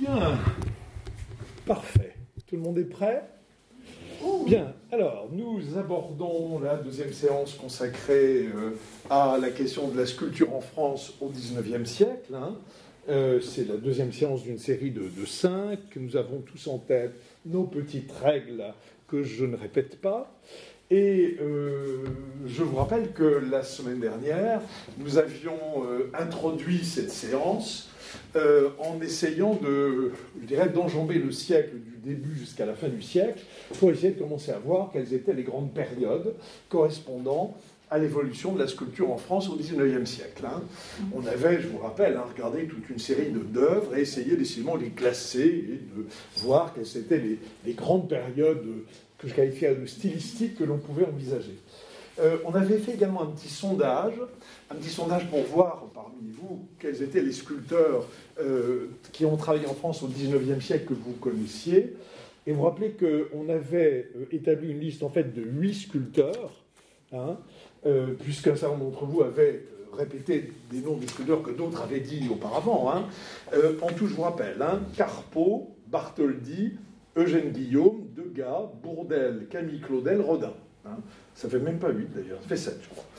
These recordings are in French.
Bien, parfait. Tout le monde est prêt? Bien, alors nous abordons la deuxième séance consacrée à la question de la sculpture en France au XIXe siècle. C'est la deuxième séance d'une série de 5. Nous avons tous en tête nos petites règles que je ne répète pas. Et je vous rappelle que la semaine dernière, nous avions introduit cette séance en essayant d'enjamber le siècle du début jusqu'à la fin du siècle pour essayer de commencer à voir quelles étaient les grandes périodes correspondant à l'évolution de la sculpture en France au XIXe siècle. On avait, je vous rappelle, regardé toute une série d'œuvres et essayé décidément de les classer et de voir quelles étaient les grandes périodes que je qualifiais de stylistiques que l'on pouvait envisager. On avait fait également un petit sondage pour voir parmi vous quels étaient les sculpteurs qui ont travaillé en France au XIXe siècle que vous connaissiez. Et vous vous rappelez qu'on avait établi une liste en fait de 8 sculpteurs, puisqu'un certain nombre d'entre vous avaient répété des noms de sculpteurs que d'autres avaient dit auparavant. En tout, je vous rappelle, Carpeaux, Bartholdi, Eugène Guillaume, Degas, Bourdelle, Camille Claudel, Rodin. Ça fait même pas 8 d'ailleurs, ça fait 7 je crois.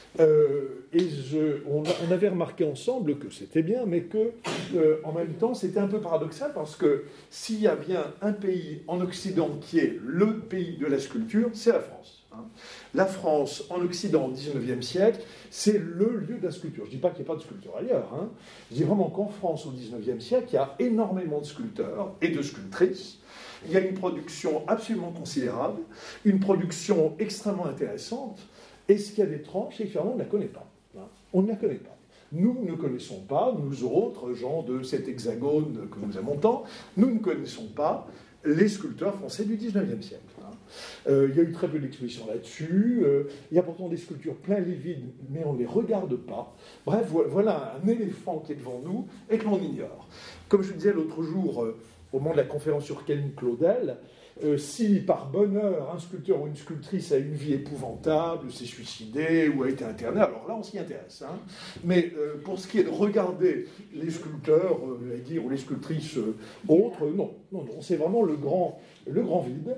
On avait remarqué ensemble que c'était bien, mais que en même temps c'était un peu paradoxal parce que s'il y a bien un pays en Occident qui est le pays de la sculpture, c'est la France. La France en Occident au XIXe siècle, c'est le lieu de la sculpture. Je ne dis pas qu'il n'y a pas de sculpture ailleurs. Je dis vraiment qu'en France au XIXe siècle, il y a énormément de sculpteurs et de sculptrices. Il y a une production absolument considérable, une production extrêmement intéressante. Et ce qu'il y a d'étrange, c'est que finalement, on ne la connaît pas. On ne la connaît pas. Nous ne connaissons pas, nous autres, gens de cet hexagone que nous aimons tant, nous ne connaissons pas les sculpteurs français du XIXe siècle. Il y a eu très peu d'expositions là-dessus. Il y a pourtant des sculptures plein les vides, mais on ne les regarde pas. Bref, voilà un éléphant qui est devant nous et que l'on ignore. Comme je le disais l'autre jour, au moment de la conférence sur Camille Claudel, si par bonheur un sculpteur ou une sculptrice a une vie épouvantable, s'est suicidé ou a été interné, alors là on s'y intéresse. Mais pour ce qui est de regarder les sculpteurs, ou les sculptrices autres, non, c'est vraiment le grand vide.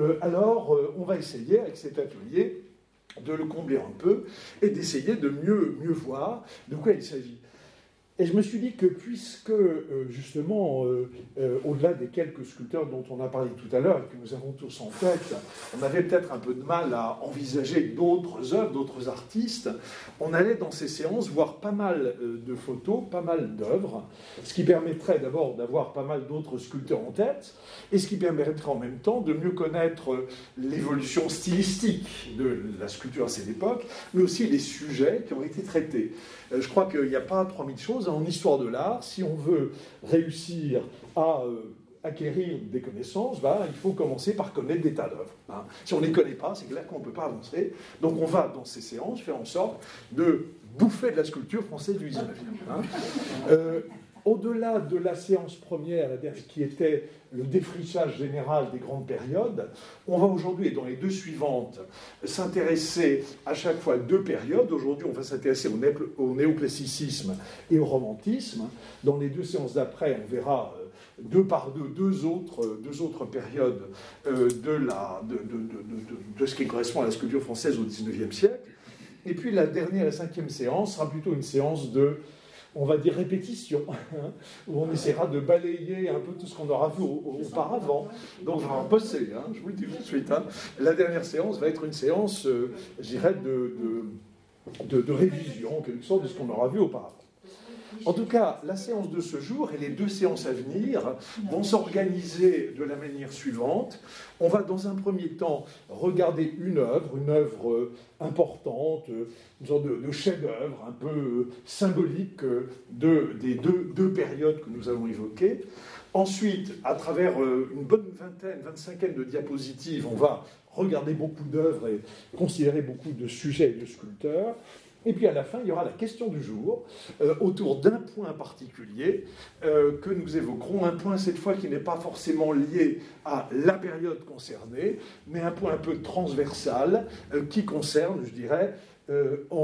Alors on va essayer avec cet atelier de le combler un peu et d'essayer de mieux voir de quoi il s'agit. Et je me suis dit que puisque, justement, au-delà des quelques sculpteurs dont on a parlé tout à l'heure et que nous avons tous en tête, on avait peut-être un peu de mal à envisager d'autres œuvres, d'autres artistes, on allait dans ces séances voir pas mal de photos, pas mal d'œuvres, ce qui permettrait d'abord d'avoir pas mal d'autres sculpteurs en tête, et ce qui permettrait en même temps de mieux connaître l'évolution stylistique de la sculpture à cette époque, mais aussi les sujets qui ont été traités. Je crois qu'il n'y a pas 3000 choses en histoire de l'art. Si on veut réussir à acquérir des connaissances, il faut commencer par connaître des tas d'œuvres. Si on ne les connaît pas, c'est clair qu'on ne peut pas avancer. Donc on va, dans ces séances, faire en sorte de bouffer de la sculpture française du XIXe. Au-delà de la séance première, qui était le défrichage général des grandes périodes, on va aujourd'hui, et dans les 2 suivantes, s'intéresser à chaque fois à 2 périodes. Aujourd'hui, on va s'intéresser au néoclassicisme et au romantisme. Dans les 2 séances d'après, on verra 2 par 2, deux autres périodes de ce qui correspond à la sculpture française au XIXe siècle. Et puis la dernière et 5e séance sera plutôt une séance de, on va dire, répétition, où on essaiera de balayer un peu tout ce qu'on aura vu auparavant. Donc, on va bosser, je vous le dis tout de suite. La dernière séance va être une séance, je dirais, de révision, en quelque sorte, de ce qu'on aura vu auparavant. En tout cas, la séance de ce jour et les 2 séances à venir vont s'organiser de la manière suivante. On va dans un premier temps regarder une œuvre importante, une sorte de chef-d'œuvre un peu symbolique des deux périodes que nous avons évoquées. Ensuite, à travers une bonne vingtaine de diapositives, on va regarder beaucoup d'œuvres et considérer beaucoup de sujets et de sculpteurs. Et puis à la fin, il y aura la question du jour, autour d'un point particulier que nous évoquerons. Un point, cette fois, qui n'est pas forcément lié à la période concernée, mais un point un peu transversal qui concerne, je dirais,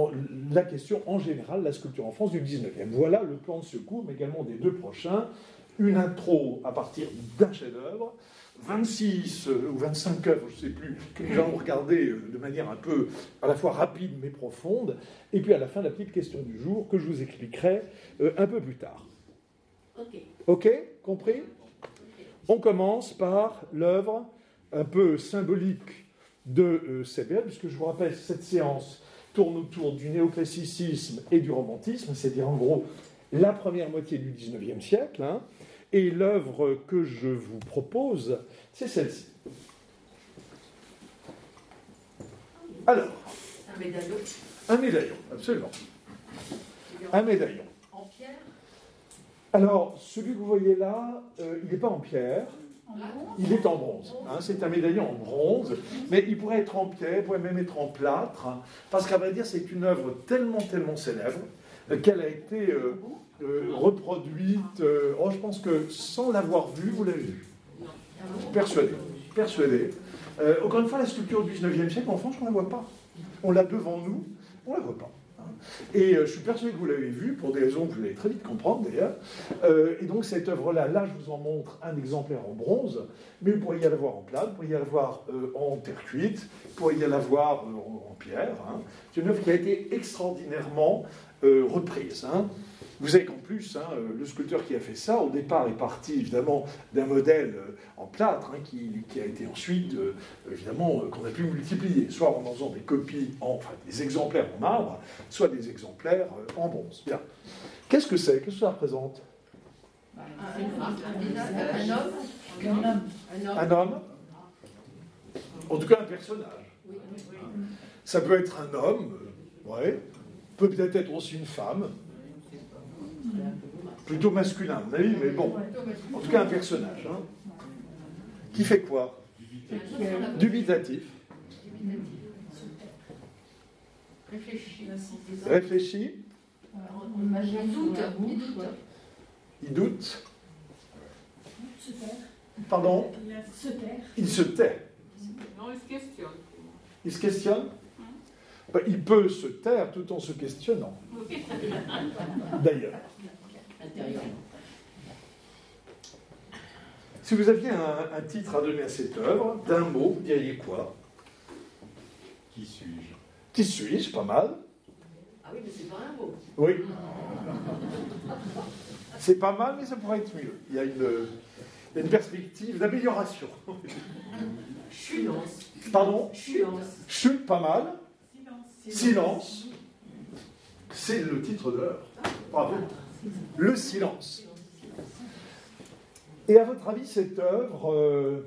la question en général, la sculpture en France du 19e. Voilà le plan de ce cours, mais également des 2 prochains. une intro à partir d'un chef-d'œuvre, 26 ou 25 œuvres, je ne sais plus, que nous allons regarder de manière un peu à la fois rapide mais profonde, et puis à la fin la petite question du jour que je vous expliquerai un peu plus tard. Ok, compris? On commence par l'œuvre un peu symbolique de cette période, puisque je vous rappelle, cette séance tourne autour du néoclassicisme et du romantisme, c'est-à-dire en gros la première moitié du XIXe siècle, hein, et l'œuvre que je vous propose, c'est celle-ci. Alors, un médaillon. Un médaillon, absolument. Un médaillon. En pierre? Alors, celui que vous voyez là, il n'est pas en pierre, il est en bronze. Hein, c'est un médaillon en bronze, mais il pourrait être en pierre, il pourrait même être en plâtre, hein, parce qu'à vrai dire, c'est une œuvre tellement célèbre qu'elle a été reproduite. Je pense que sans l'avoir vue, vous l'avez vue. Persuadé. Encore une fois, la sculpture du XIXe siècle, en France, on ne la voit pas. On l'a devant nous, on ne la voit pas. Et je suis persuadé que vous l'avez vue, pour des raisons que vous allez très vite comprendre d'ailleurs. Et donc cette œuvre-là, je vous en montre un exemplaire en bronze, mais vous pourriez y l'avoir en plâtre, vous pourriez y l'avoir en terre cuite, vous pourriez y l'avoir en pierre. Hein. C'est une œuvre qui a été extraordinairement reprise. Hein. Vous savez qu'en plus, le sculpteur qui a fait ça, au départ, est parti évidemment d'un modèle en plâtre, hein, qui a été ensuite, évidemment, qu'on a pu multiplier, soit en faisant des copies, des exemplaires en marbre, soit des exemplaires en bronze. Bien. Qu'est-ce que c'est? Qu'est-ce que ça représente? Un homme. En tout cas, un personnage. Ça peut être un homme, peut peut-être être aussi une femme. Plutôt masculin, vous avez vu, mais bon. En tout cas, un personnage. Hein. Qui fait quoi? Dubitatif. Réfléchit. Il doute. Pardon? Il se tait. Non, il se questionne. Il se questionne? Il peut se taire tout en se questionnant. D'ailleurs. Si vous aviez un titre à donner à cette œuvre, d'un mot, vous diriez quoi? Qui suis-je? Qui suis-je? Pas mal. Ah oui, mais c'est pas un mot. Oui. C'est pas mal, mais ça pourrait être mieux. Il y a une perspective d'amélioration. Silence. Pardon? Silence. Chute, pas mal. Silence. C'est le titre de l'œuvre. Bravo. Le silence. Et à votre avis, cette œuvre,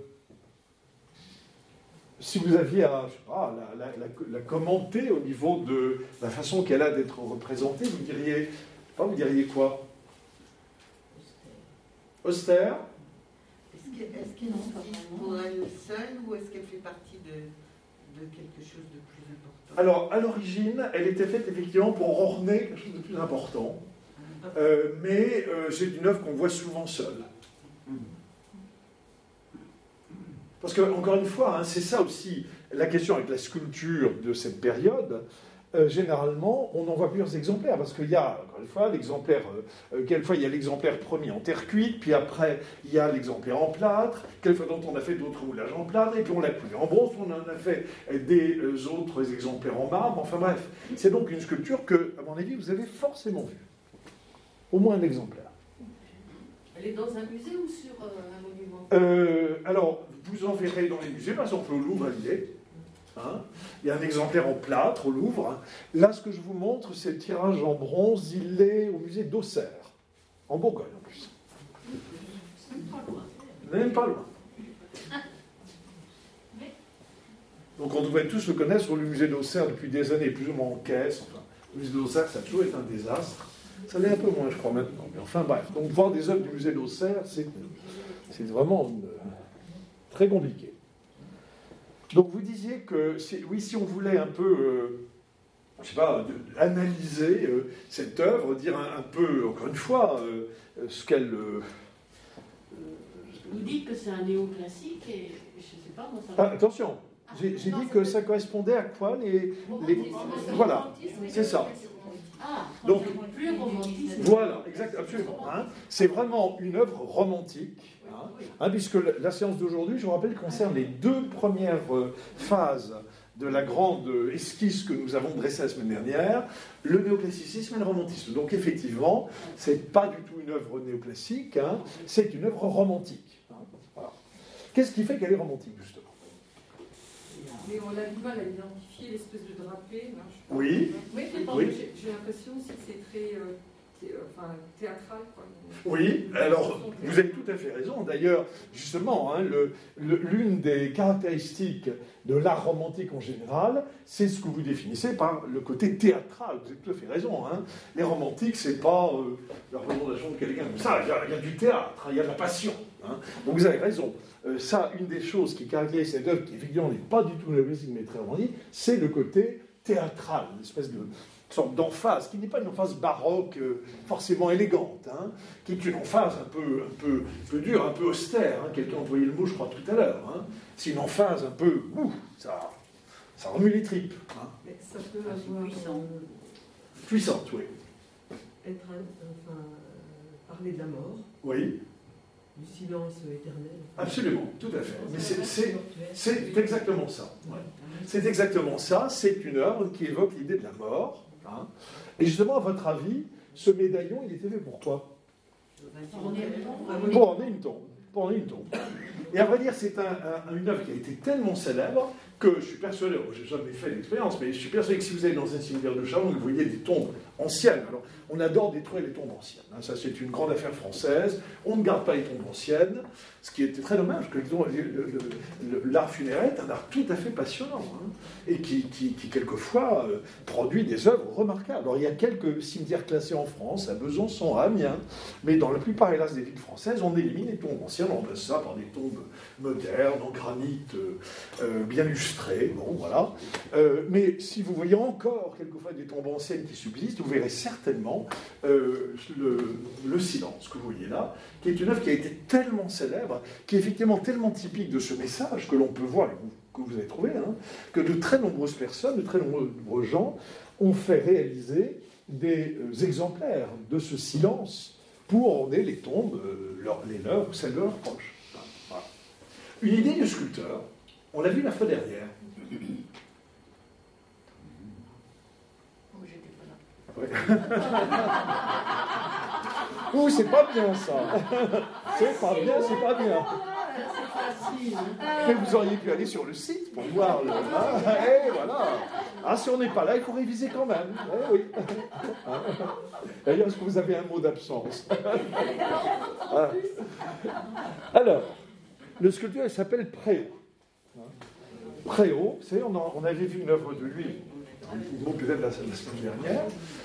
si vous aviez à, la commenter au niveau de la façon qu'elle a d'être représentée, vous diriez quoi? Austère. Est-ce qu'elle est pour elle seule ou est-ce qu'elle fait partie de quelque chose de plus important? Alors, à l'origine, elle était faite effectivement pour orner quelque chose de plus important. Mais c'est une œuvre qu'on voit souvent seule. Parce que, encore une fois, c'est ça aussi la question avec la sculpture de cette période. Généralement, on en voit plusieurs exemplaires, parce qu'il y a, encore une fois, l'exemplaire, quelquefois il y a l'exemplaire premier en terre cuite, puis après il y a l'exemplaire en plâtre, quelquefois dont on a fait d'autres roulages en plâtre, et puis on l'a coulé en bronze, on en a fait des autres exemplaires en marbre, enfin bref. C'est donc une sculpture que, à mon avis, vous avez forcément vue. Au moins un exemplaire. Elle est dans un musée ou sur un monument? Alors, vous en verrez dans les musées, par exemple au Louvre, il est. Hein, il y a un exemplaire en plâtre au Louvre. Là, ce que je vous montre, c'est le tirage en bronze. Il est au musée d'Auxerre, en Bourgogne en plus. Même pas loin. Donc on devrait tous le connaître sur le musée d'Auxerre depuis des années, plus ou moins en caisse. Enfin, le musée d'Auxerre, ça a toujours été un désastre. Ça l'est un peu moins, je crois, maintenant. Mais enfin, bref. Donc voir des œuvres du musée d'Auxerre, c'est vraiment très compliqué. Donc vous disiez que, si on voulait un peu, analyser cette œuvre, dire un peu, encore une fois, ce qu'elle... Vous dites que c'est un néoclassique et je ne sais pas, moi ça... Attention, j'ai dit que ça correspondait à quoi les... Voilà, c'est ça. Donc, plus romantique. voilà, exact, absolument. Hein. C'est vraiment une œuvre romantique, puisque la séance d'aujourd'hui, je vous rappelle, concerne les 2 premières phases de la grande esquisse que nous avons dressée la semaine dernière, le néoclassicisme et le romantisme. Donc effectivement, ce n'est pas du tout une œuvre néoclassique, c'est une œuvre romantique. Voilà. Qu'est-ce qui fait qu'elle est romantique, justement? Mais on a du mal à identifier l'espèce de drapé. Là, oui. Oui. J'ai l'impression aussi que c'est très théâtral. Quoi. Oui, alors vous avez tout à fait raison. D'ailleurs, justement, l'une des caractéristiques de l'art romantique en général, c'est ce que vous définissez par le côté théâtral. Vous avez tout à fait raison. Les romantiques, c'est pas la représentation de quelqu'un comme ça. Il y a du théâtre, il y a de la passion. Donc vous avez raison. Ça, une des choses qui caractérise cette œuvre, qui effectivement n'est pas du tout néoclassique mais très romantique, c'est le côté théâtral, une espèce de sorte d'emphase, qui n'est pas une emphase baroque forcément élégante, qui est une emphase un peu dure, un peu austère. Quelqu'un a employé le mot, je crois, tout à l'heure. C'est une emphase un peu... ça remue les tripes. Mais ça peut avoir... Puissante, oui. Parler de la mort. Oui. Du silence éternel. Absolument, tout à fait. Mais c'est exactement ça. Ouais. C'est exactement ça. C'est une œuvre qui évoque l'idée de la mort. Et justement, à votre avis, ce médaillon, il était fait pour quoi? Pour orner une tombe. Et à vrai dire, c'est une œuvre qui a été tellement célèbre que je suis persuadé, je n'ai jamais fait l'expérience, mais je suis persuadé que si vous allez dans un cimetière de Chalon, vous voyez des tombes anciennes. Alors, on adore détruire les tombes anciennes. Ça, c'est une grande affaire française. On ne garde pas les tombes anciennes, ce qui était très dommage, que l'art funéraire est un art tout à fait passionnant, et qui quelquefois, produit des œuvres remarquables. Alors, il y a quelques cimetières classés en France, à Besançon, à Amiens, mais dans la plupart, hélas, des villes françaises, on élimine les tombes anciennes, on remplace ça par des tombes modernes, en granit, bien lustrées, bon, voilà. Mais si vous voyez encore quelquefois des tombes anciennes qui subsistent, vous verrez certainement le silence que vous voyez là, qui est une œuvre qui a été tellement célèbre, qui est effectivement tellement typique de ce message que l'on peut voir, que vous avez trouvé, que de très nombreuses personnes, de très nombreux gens ont fait réaliser des exemplaires de ce silence pour orner les tombes, les leurs ou celles de leurs proches. Voilà. Une idée du sculpteur, on l'a vu la fois dernière. Ouais. Ouh, c'est pas bien ça. C'est pas bien. Mais vous auriez pu aller sur le site pour voir le. Et voilà. Si on n'est pas là, il faut réviser quand même. Oui. D'ailleurs, est-ce que vous avez un mot d'absence? Alors, le sculpteur, il s'appelle Préau. Préau, on avait vu une œuvre de lui, peut-être la semaine dernière.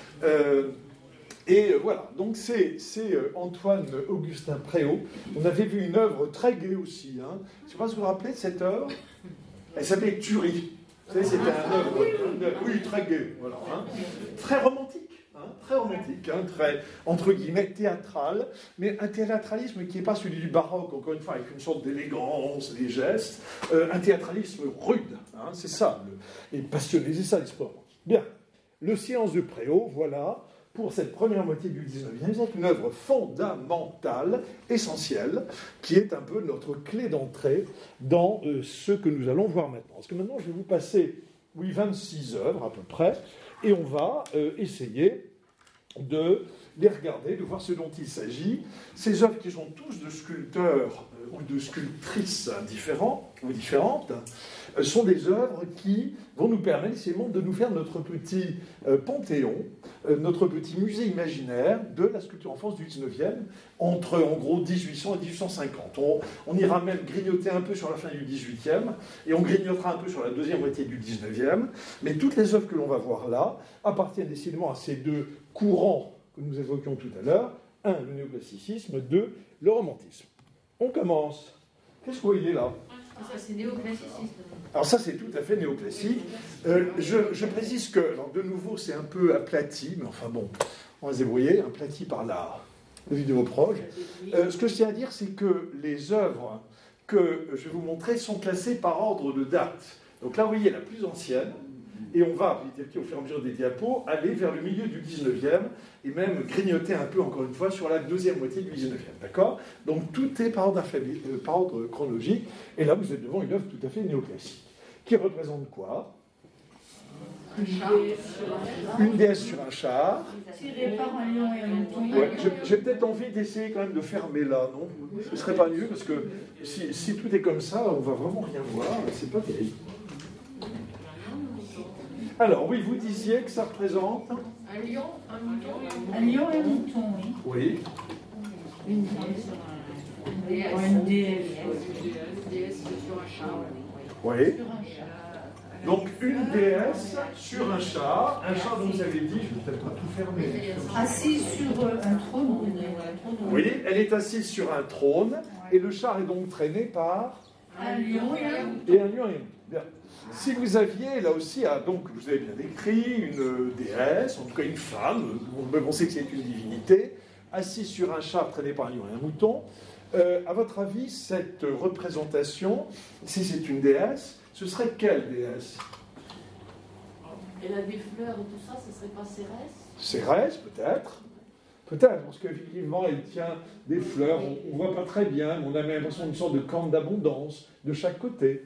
Voilà, donc c'est Antoine-Augustin Préau. On avait vu une œuvre très gaie aussi. Je ne sais pas si vous vous rappelez de cette œuvre. Elle s'appelait Tuerie. Vous savez, c'était un œuvre, oui, très gaie. Voilà, très romantique. Très romantique, très, entre guillemets, théâtral, mais un théâtralisme qui n'est pas celui du baroque, encore une fois, avec une sorte d'élégance, des gestes, un théâtralisme rude, c'est ça, et passionné, c'est ça l'histoire. Bien, le silence de Préau, voilà, pour cette première moitié du 19e siècle, une œuvre fondamentale, essentielle, qui est un peu notre clé d'entrée dans ce que nous allons voir maintenant. Parce que maintenant, je vais vous passer, 26 œuvres à peu près, et on va essayer de les regarder, de voir ce dont il s'agit. Ces œuvres qui sont tous de sculpteurs ou de sculptrices différents ou différentes sont des œuvres qui vont nous permettre essentiellement de nous faire notre petit panthéon, notre petit musée imaginaire de la sculpture en France du 19e, entre en gros 1800 et 1850. On ira même grignoter un peu sur la fin du 18e, et on grignotera un peu sur la deuxième moitié du 19e, mais toutes les œuvres que l'on va voir là appartiennent décidément à ces deux courants que nous évoquions tout à l'heure, un, le néoclassicisme, deux, le romantisme. On commence. Qu'est-ce que vous voyez là? Ça, c'est néoclassicisme. Alors ça, c'est tout à fait néoclassique. Je précise que, alors de nouveau, c'est un peu aplati, mais enfin bon, on va se débrouiller, aplati par la vidéo proche. Ce que je tiens à dire, c'est que les œuvres que je vais vous montrer sont classées par ordre de date. Donc là, vous voyez la plus ancienne, Et on va, petit à petit, au fur et à mesure des diapos, aller vers le milieu du 19e, et même grignoter un peu, encore une fois, sur la deuxième moitié du 19e. D'accord? Donc tout est par ordre chronologique, et là, vous êtes devant une œuvre tout à fait néoclassique, qui représente quoi? Une déesse sur un char. Tiré par un lion et un mouton. Ouais, j'ai peut-être envie d'essayer quand même de fermer là, non? Ce serait pas mieux, parce que si tout est comme ça, on va vraiment rien voir, c'est pas terrible. Alors, oui, vous disiez que ça représente... Un lion, un mouton. Un lion et un mouton, oui. Oui. Une déesse sur un... Une déesse. Une déesse. Une déesse sur un char. Oui. Sur un chat. Donc, une déesse sur un char. Un char dont vous avez dit, je ne vais peut-être pas tout fermer. Assise sur un trône. Oui, elle est assise sur un trône, et le char est donc traîné par... Un lion et un mouton. Et un lion et un mouton. Bien. Si vous aviez, là aussi, donc vous avez bien décrit, une déesse, en tout cas une femme, on sait que c'est une divinité, assise sur un char traîné par un lion et un mouton, à votre avis, cette représentation, si c'est une déesse, ce serait quelle déesse? Elle a des fleurs et tout ça, ce serait pas Cérès? Cérès, peut-être. Peut-être, parce qu'effectivement, elle tient des fleurs, on ne voit pas très bien, mais on a l'impression d'une sorte de corne d'abondance de chaque côté.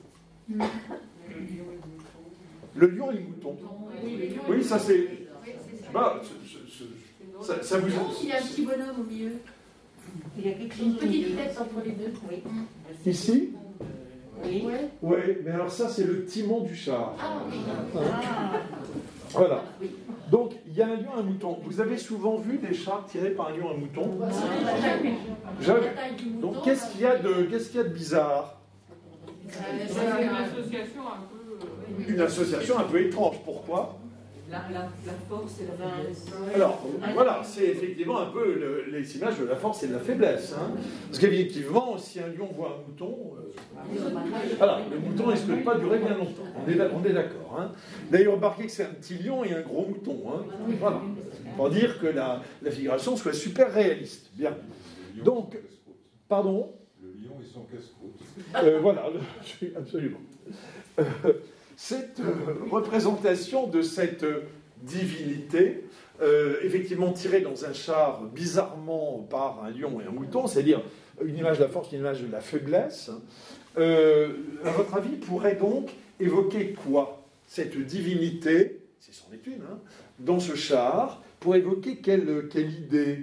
Le lion et le mouton. Oui, ça c'est... Bah, ça vous... Il y a un petit bonhomme au milieu. Il y a quelque chose Une petite tête entre les deux. Oui. Ici? Oui. Oui, mais alors ça c'est le timon du char. Ah oui. Voilà. Donc, il y a un lion et un mouton. Vous avez souvent vu des chars tirés par un lion et un mouton? Jamais. Donc, qu'est-ce qu'il y a de bizarre? C'est une association un peu... Une association un peu étrange. Pourquoi? La force et la faiblesse. Alors, voilà, c'est effectivement un peu les images de la force et de la faiblesse. Hein. Parce qu'effectivement, si un lion voit un mouton, voilà, le mouton risque de ne pas durer bien longtemps. On est d'accord. Hein. D'ailleurs, remarquez que c'est un petit lion et un gros mouton. Hein. Voilà. Pour dire que la figuration soit super réaliste. Bien. Donc, pardon? Le lion et son casse-croûte. Voilà, absolument. Cette représentation de cette divinité, effectivement tirée dans un char bizarrement par un lion et un mouton, c'est-à-dire une image de la force, une image de la faiblesse, à votre avis, pourrait donc évoquer quoi? Cette divinité, c'est son étude, hein, dans ce char, pour évoquer quelle idée,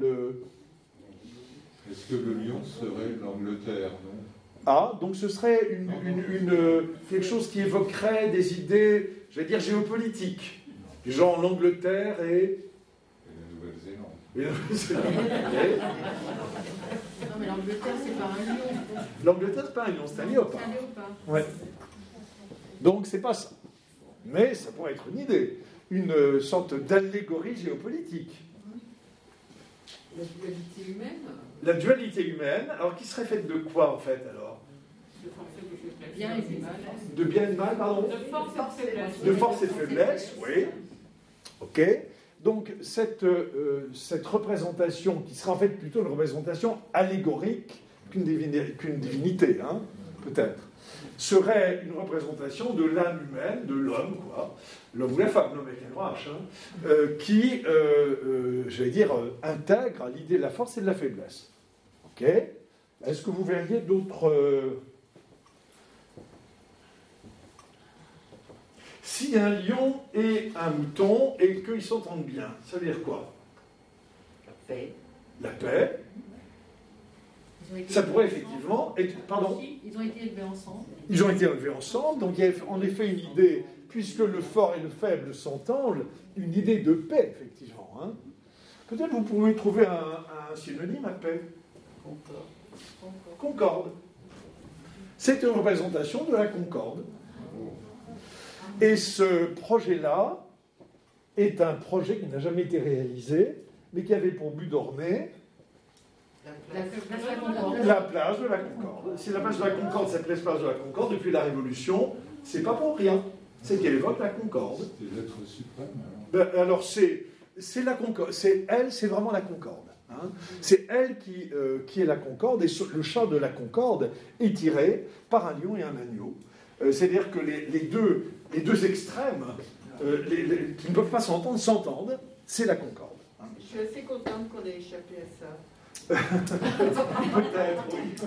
Est-ce que le lion serait l'Angleterre, non? Ah, donc ce serait quelque chose qui évoquerait des idées, je vais dire, géopolitiques. Genre l'Angleterre et La Nouvelle-Zélande. Non, mais l'Angleterre, c'est pas un lion. L'Angleterre, c'est pas un lion, c'est un léopard. C'est un léopard. Ouais. Donc c'est pas ça. Mais ça pourrait être une idée. Une sorte d'allégorie géopolitique. La dualité humaine. La dualité humaine, alors qui serait faite de quoi en fait alors? Bien et du mal. De bien et de mal, pardon? De force et de faiblesse. De force et de faiblesse, oui. Ok. Donc cette représentation, qui serait en fait plutôt une représentation allégorique qu'une divinité, hein, peut-être, serait une représentation de l'âme humaine, de l'homme, quoi, l'homme ou la femme, l'homme avec un grand H, hein, qui, j'allais dire, intègre l'idée de la force et de la faiblesse. Ok. Est-ce que vous verriez d'autres... S'il y a un lion et un mouton et qu'ils s'entendent bien, ça veut dire quoi? La paix. La paix. Ça pourrait effectivement être... Pardon? Ils ont été élevés ensemble. Ils ont été élevés ensemble, donc il y a en effet une idée, puisque le fort et le faible s'entendent, une idée de paix, effectivement. Hein. Peut-être vous pouvez trouver un synonyme à paix. Concorde. C'est une représentation de la concorde. Et ce projet-là est un projet qui n'a jamais été réalisé, mais qui avait pour but d'orner la place de la Concorde. Si la place de la Concorde s'appelait place de la Concorde, depuis la Révolution, c'est pas pour rien. C'est qu'elle évoque la Concorde. C'est l'être suprême, Alors c'est la Concorde. C'est elle, c'est vraiment la Concorde. Hein. C'est elle qui est la Concorde, et le chant de la Concorde est tiré par un lion et un agneau. C'est-à-dire que les deux extrêmes qui ne peuvent pas s'entendent, c'est la concorde. Je suis assez contente qu'on ait échappé à ça. Peut-être,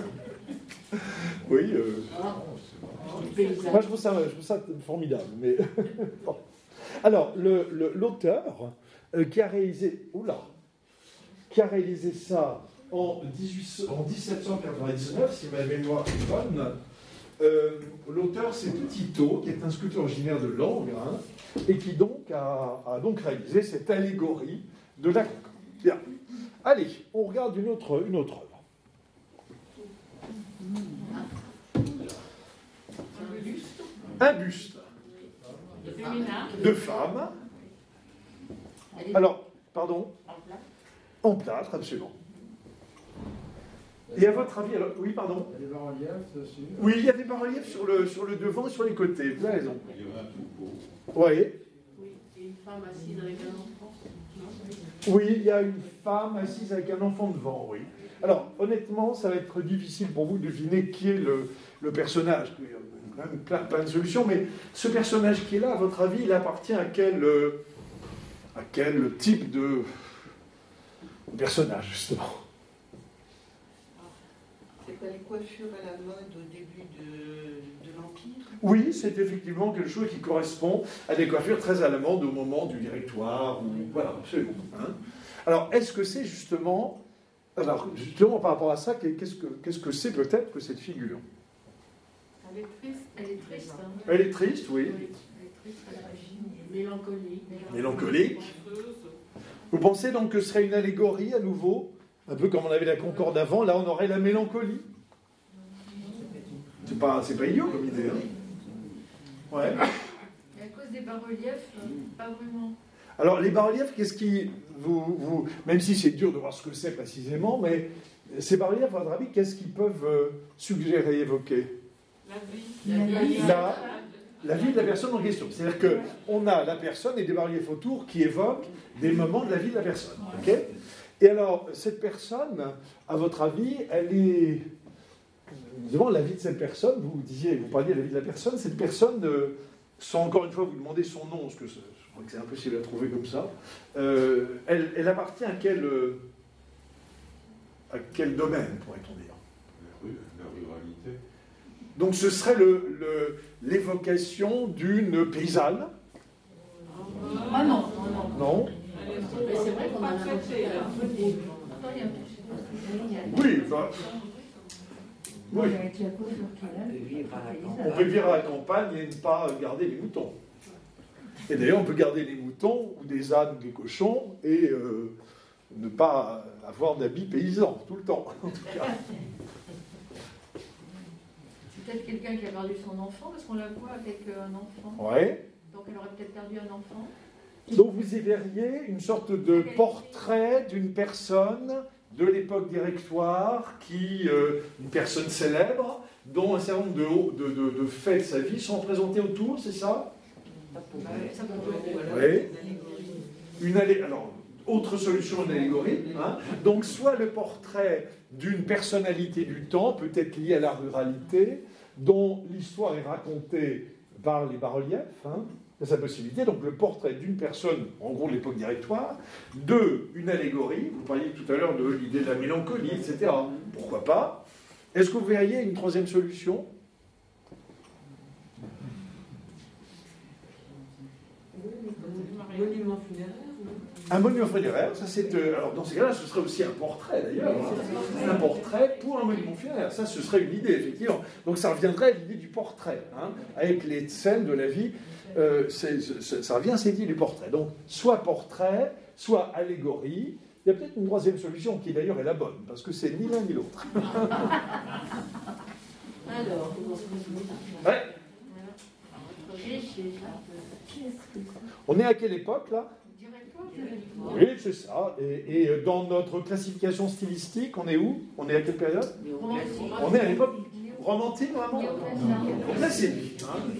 oui. Moi, je trouve ça formidable. Mais bon. Alors, l'auteur qui a réalisé ça en 1799, si ma mémoire est bonne, l'auteur, c'est Tito, qui est un sculpteur originaire de Langres, et qui donc a donc réalisé cette allégorie de la concorde. Bien. Allez, on regarde une autre œuvre. Un buste de femme. Alors, pardon. En plâtre, absolument. Et à votre avis, alors, oui, pardon. Il y a des bas-reliefs dessus. Oui, il y a des bas-reliefs sur le devant et sur les côtés. Vous avez raison. Il y a un troupeau. Oui. Oui, et une femme assise avec un enfant. Oui, il y a une femme assise avec un enfant devant, oui. Alors, honnêtement, ça va être difficile pour vous de deviner qui est le personnage. Il y a quand même plein de solutions, mais ce personnage qui est là, à votre avis, il appartient à quel type de personnage, justement? C'est pas les coiffures à la mode au début de l'Empire? Oui, c'est effectivement quelque chose qui correspond à des coiffures très à la mode au moment du Directoire. Voilà, absolument. Hein. Alors, est-ce que c'est justement... Alors, justement, par rapport à ça, qu'est-ce que c'est peut-être que cette figure? Elle est triste. Elle est triste. Hein. Elle est triste, oui. Elle est triste, elle est mélancolique. Mélancolique. Vous pensez donc que ce serait une allégorie à nouveau? Un peu comme on avait la concorde avant, là on aurait la mélancolie. C'est pas idiot comme idée. Hein. Ouais. Et à cause des bas-reliefs, pas vraiment. Alors les bas-reliefs, qu'est-ce qui vous... Même si c'est dur de voir ce que c'est précisément, mais ces bas-reliefs, à votre avis, qu'est-ce qu'ils peuvent suggérer, évoquer? La vie de la personne en question. C'est-à-dire qu'on a la personne et des bas-reliefs autour qui évoquent des moments de la vie de la personne. Okay. Et alors, cette personne, à votre avis, elle est... Devant la vie de cette personne, vous parliez de la vie de la personne, cette personne, sans encore une fois vous demander son nom, parce que je crois que c'est impossible à trouver comme ça, elle appartient à quel domaine, pourrait-on dire? La ruralité. Donc ce serait l'évocation d'une paysanne. Ah non. Non. Mais c'est vrai qu'on a l'impression qu'elle a un peu des... Oui, bah, oui. On peut vivre à la campagne et ne pas garder les moutons. Et d'ailleurs, on peut garder les moutons, ou des ânes, ou des cochons, et ne pas avoir d'habits paysans tout le temps, en tout cas. C'est peut-être quelqu'un qui a perdu son enfant, parce qu'on la voit avec un enfant. Ouais. Donc elle aurait peut-être perdu un enfant. Donc vous y verriez une sorte de portrait d'une personne de l'époque directoire, une personne célèbre, dont un certain nombre de faits de sa vie sont représentés autour, c'est ça? Oui. Alors, autre solution, une allégorie. Hein. Donc, soit le portrait d'une personnalité du temps, peut-être liée à la ruralité, dont l'histoire est racontée par les bas-reliefs, hein, de sa possibilité. Donc, le portrait d'une personne, en gros, de l'époque directoire. 2, une allégorie. Vous parliez tout à l'heure de l'idée de la mélancolie, etc. Pourquoi pas? Est-ce que vous verriez une troisième solution? Monument funéraire. Un monument funéraire, ça c'est... alors dans ces cas-là, ce serait aussi un portrait d'ailleurs. Un portrait pour un monument funéraire. Ça, ce serait une idée, effectivement. Donc ça reviendrait à l'idée du portrait, hein, avec les scènes de la vie. Ça revient à cette idée du portrait. Donc, soit portrait, soit allégorie. Il y a peut-être une troisième solution qui d'ailleurs est la bonne, parce que c'est ni l'un ni l'autre. Alors, ouais. On est à quelle époque, là? Oui, c'est ça. Et dans notre classification stylistique, on est où? On est à quelle période? On est à l'époque romantique, vraiment? Classique. Hein.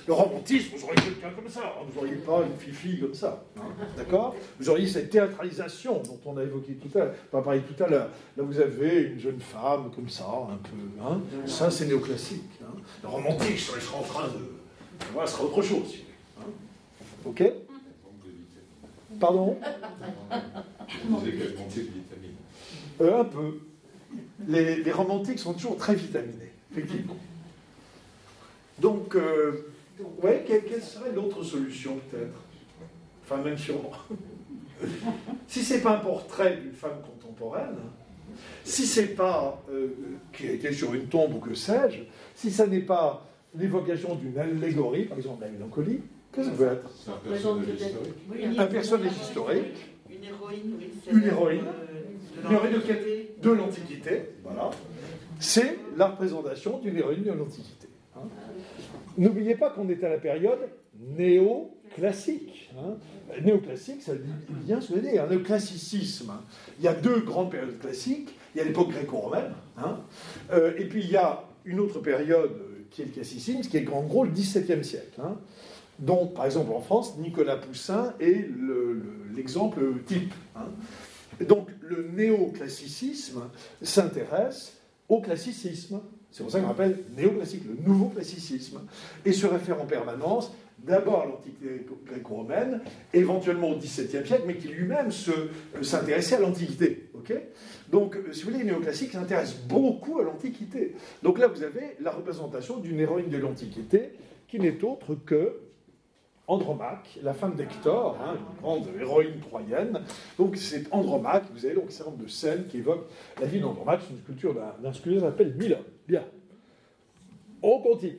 Le romantisme, vous auriez quelqu'un comme ça, vous n'auriez pas une fille comme ça, hein, d'accord? Vous auriez cette théâtralisation dont on a évoqué tout à l'heure, on a parlé tout à l'heure. Là, vous avez une jeune femme comme ça, un peu, hein, ça c'est néoclassique. Hein. Le romantisme, il sera en train de... Voilà, ce sera autre chose. Hein. Ok? Pardon? Je disais qu'elle manquait de vitamines. Un peu. Les romantiques sont toujours très vitaminés, effectivement. Donc, ouais, quelle serait l'autre solution, peut-être? Enfin, même sûrement. Si c'est pas un portrait d'une femme contemporaine, si c'est pas qui a été sur une tombe ou que sais-je, si ça n'est pas l'évocation d'une allégorie, par exemple la mélancolie, qu'est-ce que ça peut être? C'est un personnage historique. Oui, Un personnage historique. Une héroïne, oui. Une héroïne. Une héroïne de l'Antiquité, voilà. C'est la représentation d'une héroïne de l'Antiquité. Hein. N'oubliez pas qu'on est à la période néoclassique. Hein. Néoclassique, ça dit bien ce que ça veut dire. Le classicisme. Il y a deux grandes périodes classiques. Il y a l'époque gréco-romaine. Hein. Et puis il y a une autre période qui est le classicisme, qui est en gros le XVIIe siècle. Hein. Donc, par exemple, en France, Nicolas Poussin est l'exemple type. Hein. Donc, le néoclassicisme s'intéresse au classicisme. C'est pour ça qu'on appelle néoclassique, le nouveau classicisme. Et se réfère en permanence d'abord à l'Antiquité gréco-romaine, éventuellement au XVIIe siècle, mais qui lui-même s'intéressait à l'Antiquité. Okay, donc, si vous voulez, les néoclassiques s'intéressent beaucoup à l'Antiquité. Donc là, vous avez la représentation d'une héroïne de l'Antiquité qui n'est autre que Andromaque, la femme d'Hector, hein, une grande héroïne troyenne. Donc c'est Andromaque, vous avez donc un certain nombre de scènes qui évoquent la vie d'Andromaque. C'est une sculpture d'un sculpteur qui s'appelle Milon. Bien. On continue.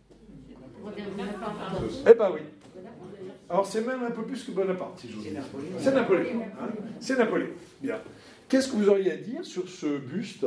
Eh ben oui. Alors c'est même un peu plus que Bonaparte, si j'ose dire. C'est Napoléon. Hein. C'est Napoléon. Bien. Qu'est-ce que vous auriez à dire sur ce buste?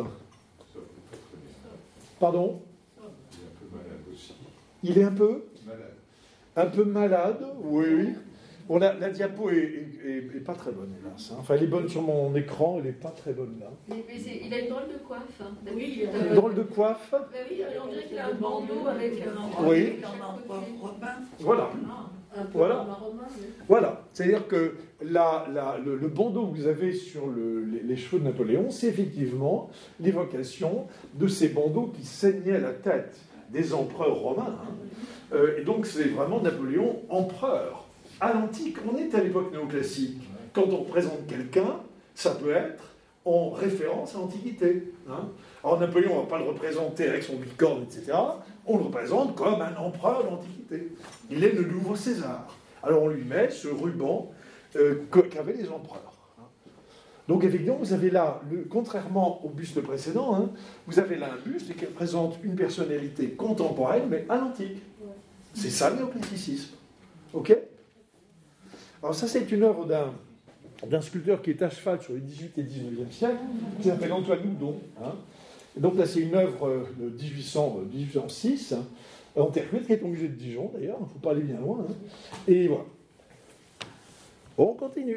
Pardon? Il est un peu malade aussi. Il est un peu Malade. Un peu malade, oui. Bon, la diapo est pas très bonne, hélas. Hein. Enfin, elle est bonne sur mon écran, elle n'est pas très bonne là. Mais il a une drôle de coiffe. Hein. Oui, il a Drôle de coiffe. Bah oui, on dirait qu'il a un bandeau avec un... Oui. Voilà. un peu Voilà. comme un romain. Oui. Voilà. C'est-à-dire que le bandeau que vous avez sur les cheveux de Napoléon, c'est effectivement l'évocation de ces bandeaux qui saignaient la tête des empereurs romains. Hein. Et donc, c'est vraiment Napoléon empereur. À l'antique, on est à l'époque néoclassique. Quand on présente quelqu'un, ça peut être en référence à l'Antiquité. Hein. Alors, Napoléon, on ne va pas le représenter avec son bicorne, etc. On le représente comme un empereur de l'Antiquité. Il est le nouveau César. Alors, on lui met ce ruban qu'avaient les empereurs. Donc, effectivement, vous avez là, contrairement au buste précédent, hein, vous avez là un buste qui représente une personnalité contemporaine, mais à l'antique. C'est ça le néoclassicisme. Ok? Alors, ça, c'est une œuvre d'un sculpteur qui est à cheval sur les 18 et 19e siècle, qui s'appelle Antoine Houdon. Hein. Et donc, là, c'est une œuvre de 1806, hein, en terre cuite, qui est au musée de Dijon, d'ailleurs, il ne faut pas aller bien loin. Hein. Et voilà. Bon, on continue.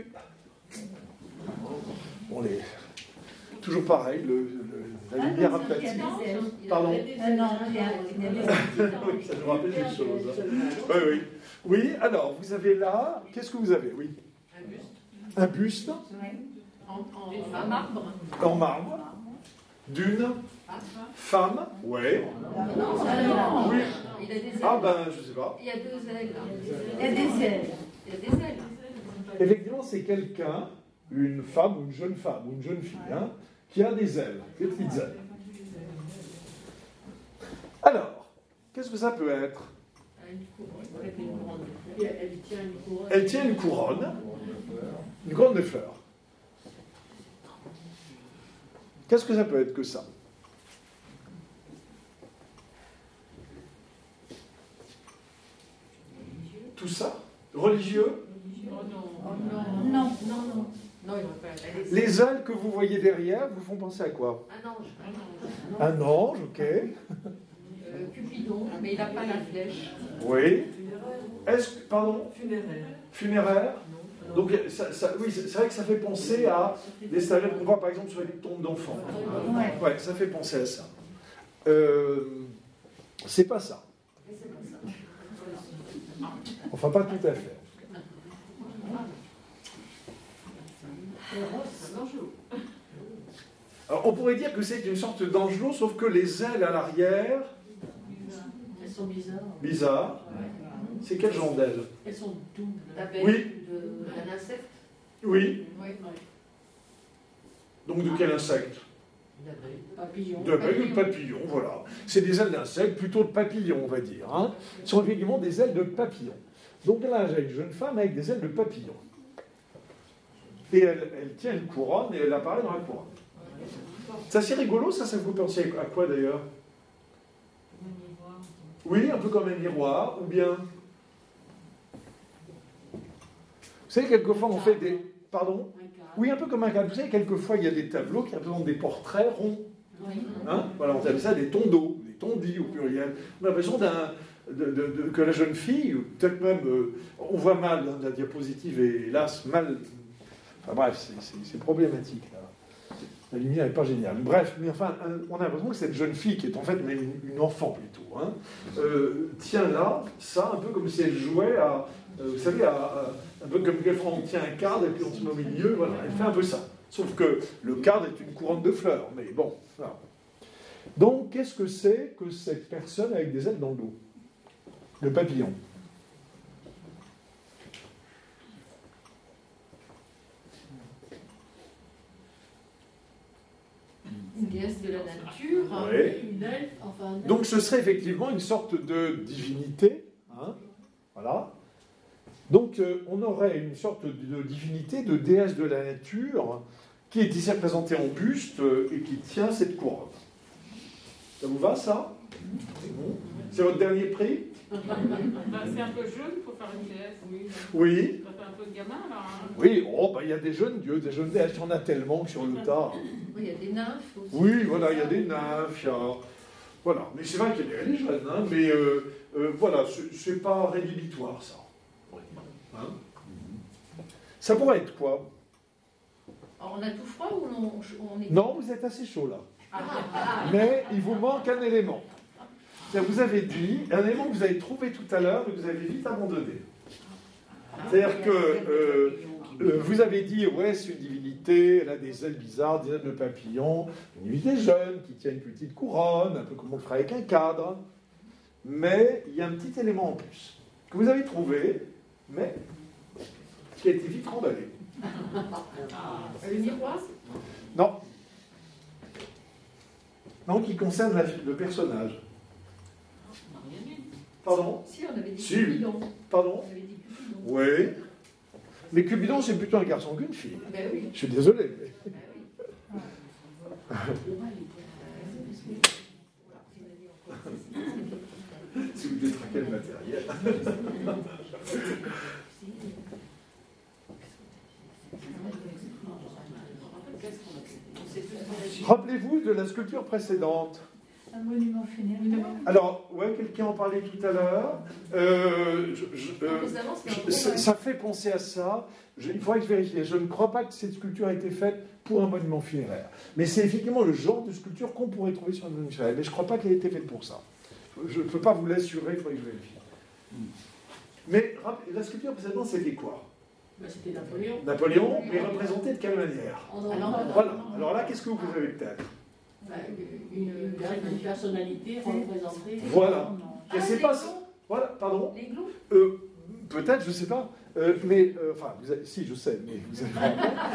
Bon, toujours pareil, la lumière aplatie. Pardon? Non, Oui, ça nous rappelle des choses. Hein. Oui. Oui, alors, vous avez là, qu'est-ce que vous avez? Oui. Un buste. En marbre. En marbre. D'une femme. Oui. Non. Oui. Il a des ailes. Ah ben, je sais pas. Il y a deux ailes. il y a des ailes. Il y a des ailes. Effectivement, c'est quelqu'un, une femme ou une jeune femme ou une jeune fille, hein, qui a des ailes, des petites ailes. Alors, qu'est-ce que ça peut être? Elle tient une couronne de fleurs. Qu'est-ce que ça peut être que ça? Tout ça? Religieux? Non. Non, il va pas. Les ailes que vous voyez derrière vous font penser à quoi? Un ange. Un ange, ok. Cupidon, mais il n'a pas la flèche. Oui. Pardon? Funéraire. Donc, oui, c'est vrai que ça fait penser à des statues qu'on voit par exemple sur les tombes d'enfants. Ouais, ça fait penser à ça. C'est pas ça. Enfin, pas tout à fait. Alors, on pourrait dire que c'est une sorte d'angelot, sauf que les ailes à l'arrière... Elles sont bizarres. Bizarres. C'est quel genre d'ailes? Elles sont doubles. Oui. Un insecte. Oui. Oui. Donc de quel insecte? Papillon. D'abeille ou de papillon, voilà. C'est des ailes d'insectes, plutôt de papillon, on va dire. Hein. Ce sont effectivement des ailes de papillon. Donc là, j'ai une jeune femme avec des ailes de papillon. Et elle tient une couronne et elle apparaît dans la couronne. C'est assez rigolo, ça vous pensez à quoi d'ailleurs? Oui, un peu comme un miroir, ou bien... Vous savez, quelquefois on fait des... Pardon? Oui, un peu comme un cadre. Vous savez, quelquefois il y a des tableaux qui représentent des portraits ronds. Hein? Voilà, on appelle ça des tondeaux, des tondis au pluriel. On a l'impression que la jeune fille, peut-être même, on voit mal, hein, la diapositive est hélas mal... Enfin bref, c'est problématique là. La lumière n'est pas géniale. Bref, mais enfin, on a l'impression que cette jeune fille, qui est en fait même une enfant plutôt, hein, tient là, ça, un peu comme si elle jouait à... vous savez, un peu comme quelquefois on tient un cadre et puis on se met au milieu, voilà, elle fait un peu ça. Sauf que le cadre est une couronne de fleurs, mais bon, voilà. Donc, qu'est-ce que c'est que cette personne avec des ailes dans le dos? Le papillon. Une déesse de la nature, Ouais. une elfe, enfin... Donc ce serait effectivement une sorte de divinité, hein, voilà. Donc on aurait une sorte de divinité, de déesse de la nature, qui est ici représentée en buste et qui tient cette couronne. Ça vous va, ça? C'est votre dernier prix? C'est un peu jeune pour faire une déesse, oui. Oui. Ça fait un peu de gamin, là. Hein. Oui, oh, bah, il y a des jeunes dieux, des jeunes déesses, il y en a tellement que sur le tas. Oui, il y a des nymphes aussi. Oui, voilà, il y a des nymphes, il y a... Voilà, mais c'est vrai qu'il y a des jeunes, hein, mais voilà, c'est pas rédhibitoire, ça. Hein? Ça pourrait être quoi? Alors, on a tout froid ou on est... Non, vous êtes assez chaud, là. Mais il vous manque un élément. C'est-à-dire, vous avez dit, un élément que vous avez trouvé tout à l'heure et que vous avez vite abandonné. C'est-à-dire que vous avez dit, ouais, c'est une divinité, elle a des ailes bizarres, des ailes de papillon, une divinité jeune qui tient une petite couronne, un peu comme on le ferait avec un cadre. Mais il y a un petit élément en plus que vous avez trouvé, mais qui a été vite remballé. Le miroir? Non. Non, qui concerne le personnage. Pardon? Si, on avait dit Si. Cupidon. Pardon? On avait dit Cupidon. Oui. Mais Cupidon, c'est plutôt un garçon qu'une fille. Ben oui. Je suis désolé. Mais... Ben oui. Si vous détraquez le matériel. Rappelez-vous de la sculpture précédente. Un monument funéraire. Alors, ouais, quelqu'un en parlait tout à l'heure. Ça fait penser à ça. Il faudrait que je vérifie. Je ne crois pas que cette sculpture a été faite pour un monument funéraire. Mais c'est effectivement le genre de sculpture qu'on pourrait trouver sur un monument funéraire. Mais je ne crois pas qu'elle ait été faite pour ça. Je ne peux pas vous l'assurer, il faudrait que je vérifie. Mais la sculpture précédente, c'était quoi? C'était Napoléon. Napoléon, mais représenté de quelle manière? Voilà. Alors là, qu'est-ce que vous avez peut-être? Une personnalité représentée. Voilà. Ah, C'est pas ça. Voilà, pardon. Les glous? Peut-être, je ne sais pas. Mais, enfin, si, je sais, mais vous avez...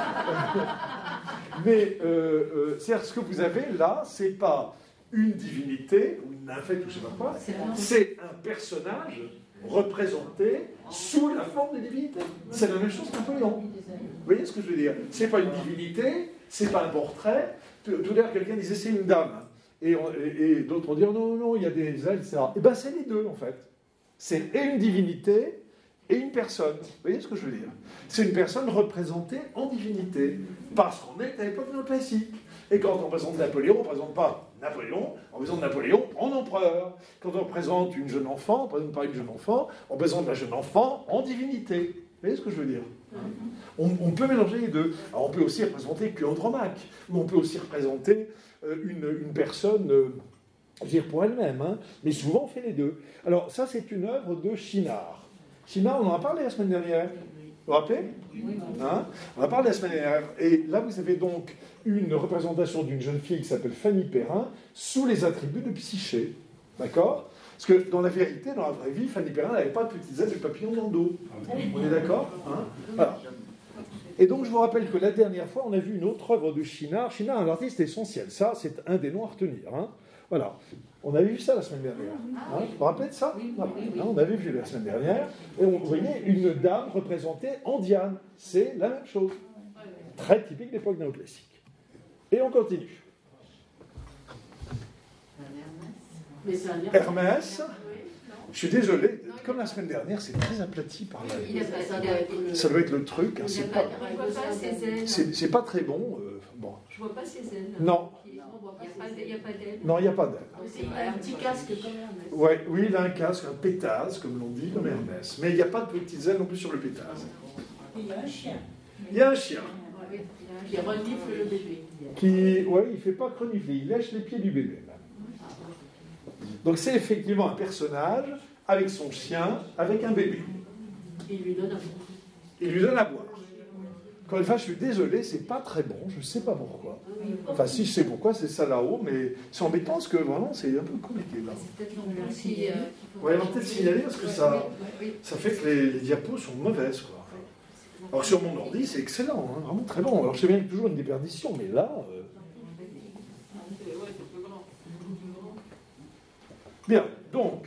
mais, c'est-à-dire, ce que vous avez là, c'est pas une divinité, ou une nymphette, ou je ne sais pas quoi, c'est un personnage représenté sous la forme de divinité. C'est la même chose qu'un Napoléon. Vous voyez ce que je veux dire? C'est pas une divinité, c'est pas un portrait. Tout à l'heure, quelqu'un disait c'est une dame. Et d'autres vont dire non, non, il y a des ailes, etc. Et bien, c'est les deux, en fait. C'est et une divinité et une personne. Vous voyez ce que je veux dire? C'est une personne représentée en divinité. Parce qu'on est à l'époque néoclassique. Et quand on présente Napoléon, on ne présente pas Napoléon, on présente Napoléon en empereur. Quand on présente une jeune enfant, on ne présente pas une jeune enfant, on présente la jeune enfant en divinité. Vous voyez ce que je veux dire? On peut mélanger les deux. Alors, on peut aussi représenter Cléodromaque, ou on peut aussi représenter une personne, je veux dire pour elle-même, hein, mais souvent on fait les deux. Alors ça, c'est une œuvre de Chinard. China, on en a parlé la semaine dernière. Vous vous rappelez? Hein? On a parlé la semaine dernière. Et là, vous avez donc une représentation d'une jeune fille qui s'appelle Fanny Perrin sous les attributs de Psyché. D'accord? Parce que dans la vérité, dans la vraie vie, Fanny Perrin n'avait pas de petites ailes de papillon dans le dos. On est d'accord? Hein? Voilà. Et donc, je vous rappelle que la dernière fois, on a vu une autre œuvre de Chinard. Chinard est un artiste essentiel. Ça, c'est un des noms à retenir. Hein? Voilà. On avait vu ça la semaine dernière. Hein? Vous vous rappelez de ça? Voilà. Hein, on avait vu la semaine dernière. Et on voyait une dame représentée en Diane. C'est la même chose. Très typique de l'époque néoclassique. Et on continue. Mais c'est un Hermès. Je suis désolé, comme la semaine dernière, c'est très aplati par là. Ça doit être le truc. Hein, c'est pas très bon. Bon. Je vois pas ses ailes. Non. Il n'y a pas d'aile. Non, il n'y a pas d'aile. Il a un petit casque comme Hermès. Ouais, oui, il a un casque, un pétase, comme l'on dit, comme Hermès. Mais il n'y a pas de petites ailes non plus sur le pétase. Il y a un chien. Il y a un chien. Qui renifle le bébé. Qui, ouais, il ne fait pas renifler, il lèche les pieds du bébé. Même. Donc c'est effectivement un personnage avec son chien, avec un bébé. Il lui donne à boire. Il lui donne à boire. Encore une fois, je suis désolé, c'est pas très bon, je ne sais pas pourquoi. Enfin, si je sais pourquoi, c'est ça là-haut, mais c'est embêtant parce que vraiment, c'est un peu compliqué là. C'est peut-être non plus si. Ouais, on va peut-être signaler parce que ça fait que les diapos sont mauvaises, quoi. Alors sur mon ordi, c'est excellent, hein, vraiment très bon. Alors je sais bien qu'il y a toujours une déperdition, mais là. C'est plus grand. Bien, donc.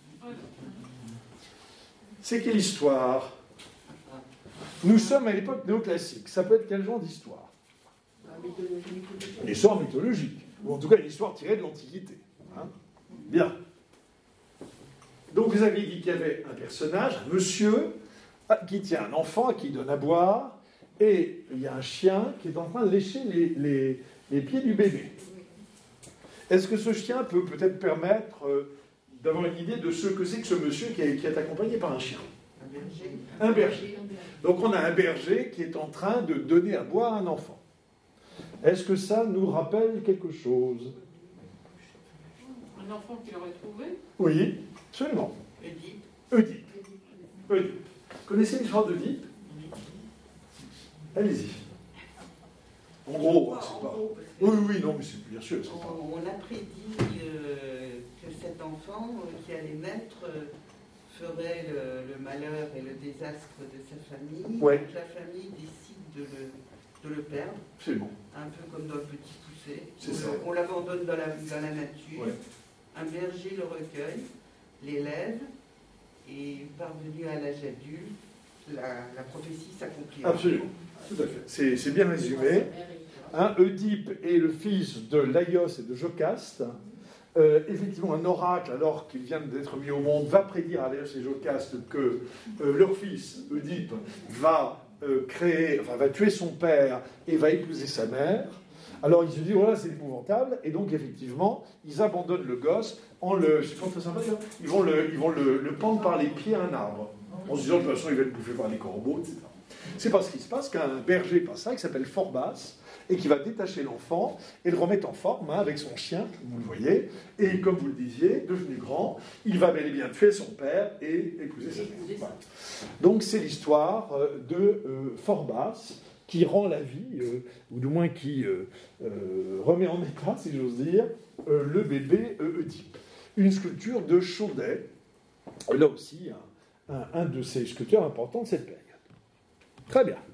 C'est quelle histoire? Nous sommes à l'époque néoclassique. Ça peut être quel genre d'histoire? Une histoire mythologique. Ou en tout cas une histoire tirée de l'Antiquité. Hein? Bien. Donc vous avez dit qu'il y avait un personnage, un monsieur, qui tient un enfant, à qui il donne à boire, et il y a un chien qui est en train de lécher les pieds du bébé. Est-ce que ce chien peut peut-être permettre d'avoir une idée de ce que c'est que ce monsieur qui est accompagné par un chien? Un berger. Donc on a un berger qui est en train de donner à boire à un enfant. Est-ce que ça nous rappelle quelque chose? Un enfant qu'il aurait trouvé? Oui, absolument. Oedipe. Connaissez l'histoire d'Oedipe? Allez-y. En gros, c'est pas... Oui, non, mais c'est bien sûr. C'est pas... On a prédit que cet enfant qui allait naître ferait le malheur et le désastre de sa famille. Ouais. Donc la famille décide de le perdre. C'est bon. Un peu comme dans le Petit Poucet. C'est ça. On l'abandonne dans la nature. Ouais. Un berger le recueille, l'élève, et parvenu à l'âge adulte, la prophétie s'accomplit. Absolument. Tout à fait. C'est bien résumé. Hein, Oedipe est le fils de Laios et de Jocaste. Effectivement, un oracle, alors qu'ils viennent d'être mis au monde, va prédire à Laios et Jocaste que leur fils, Oedipe, va tuer son père et va épouser sa mère. Alors ils se disent, voilà, c'est épouvantable, et donc effectivement, ils abandonnent le gosse c'est pas très sympa, ils vont le pendre par les pieds à un arbre, en se disant, de toute façon, il va être bouffé par les corbeaux, etc. C'est pas ce qui se passe qu'un berger passe ça, qui s'appelle Phorbas, et qui va détacher l'enfant et le remettre en forme, hein, avec son chien, comme vous le voyez, et comme vous le disiez, devenu grand, il va bel et bien tuer son père et épouser sa mère. Voilà. Donc c'est l'histoire de Phorbas, qui rend la vie, ou du moins qui remet en état, si j'ose dire, le bébé Oedipe. Une sculpture de Chaudet, là aussi, un de ces sculpteurs importants de cette période. Très bien.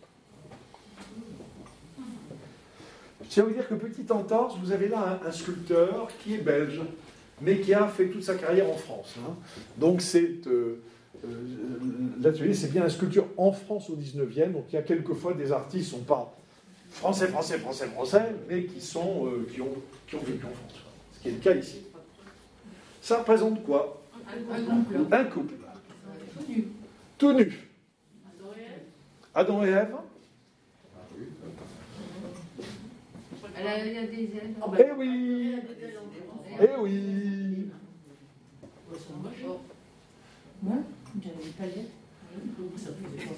Je tiens à vous dire que petite entorse, vous avez là un sculpteur qui est belge, mais qui a fait toute sa carrière en France. Hein. Donc l'atelier, c'est bien la sculpture en France au 19e, donc il y a quelquefois des artistes qui ne sont pas français, mais qui ont vécu en France. Ce qui est le cas ici. Ça représente quoi? Un couple. Tout nu. Adam et Ève. Il y a des ailes. Eh oui. Eh oui. Moi, j'avais pas dit. C'est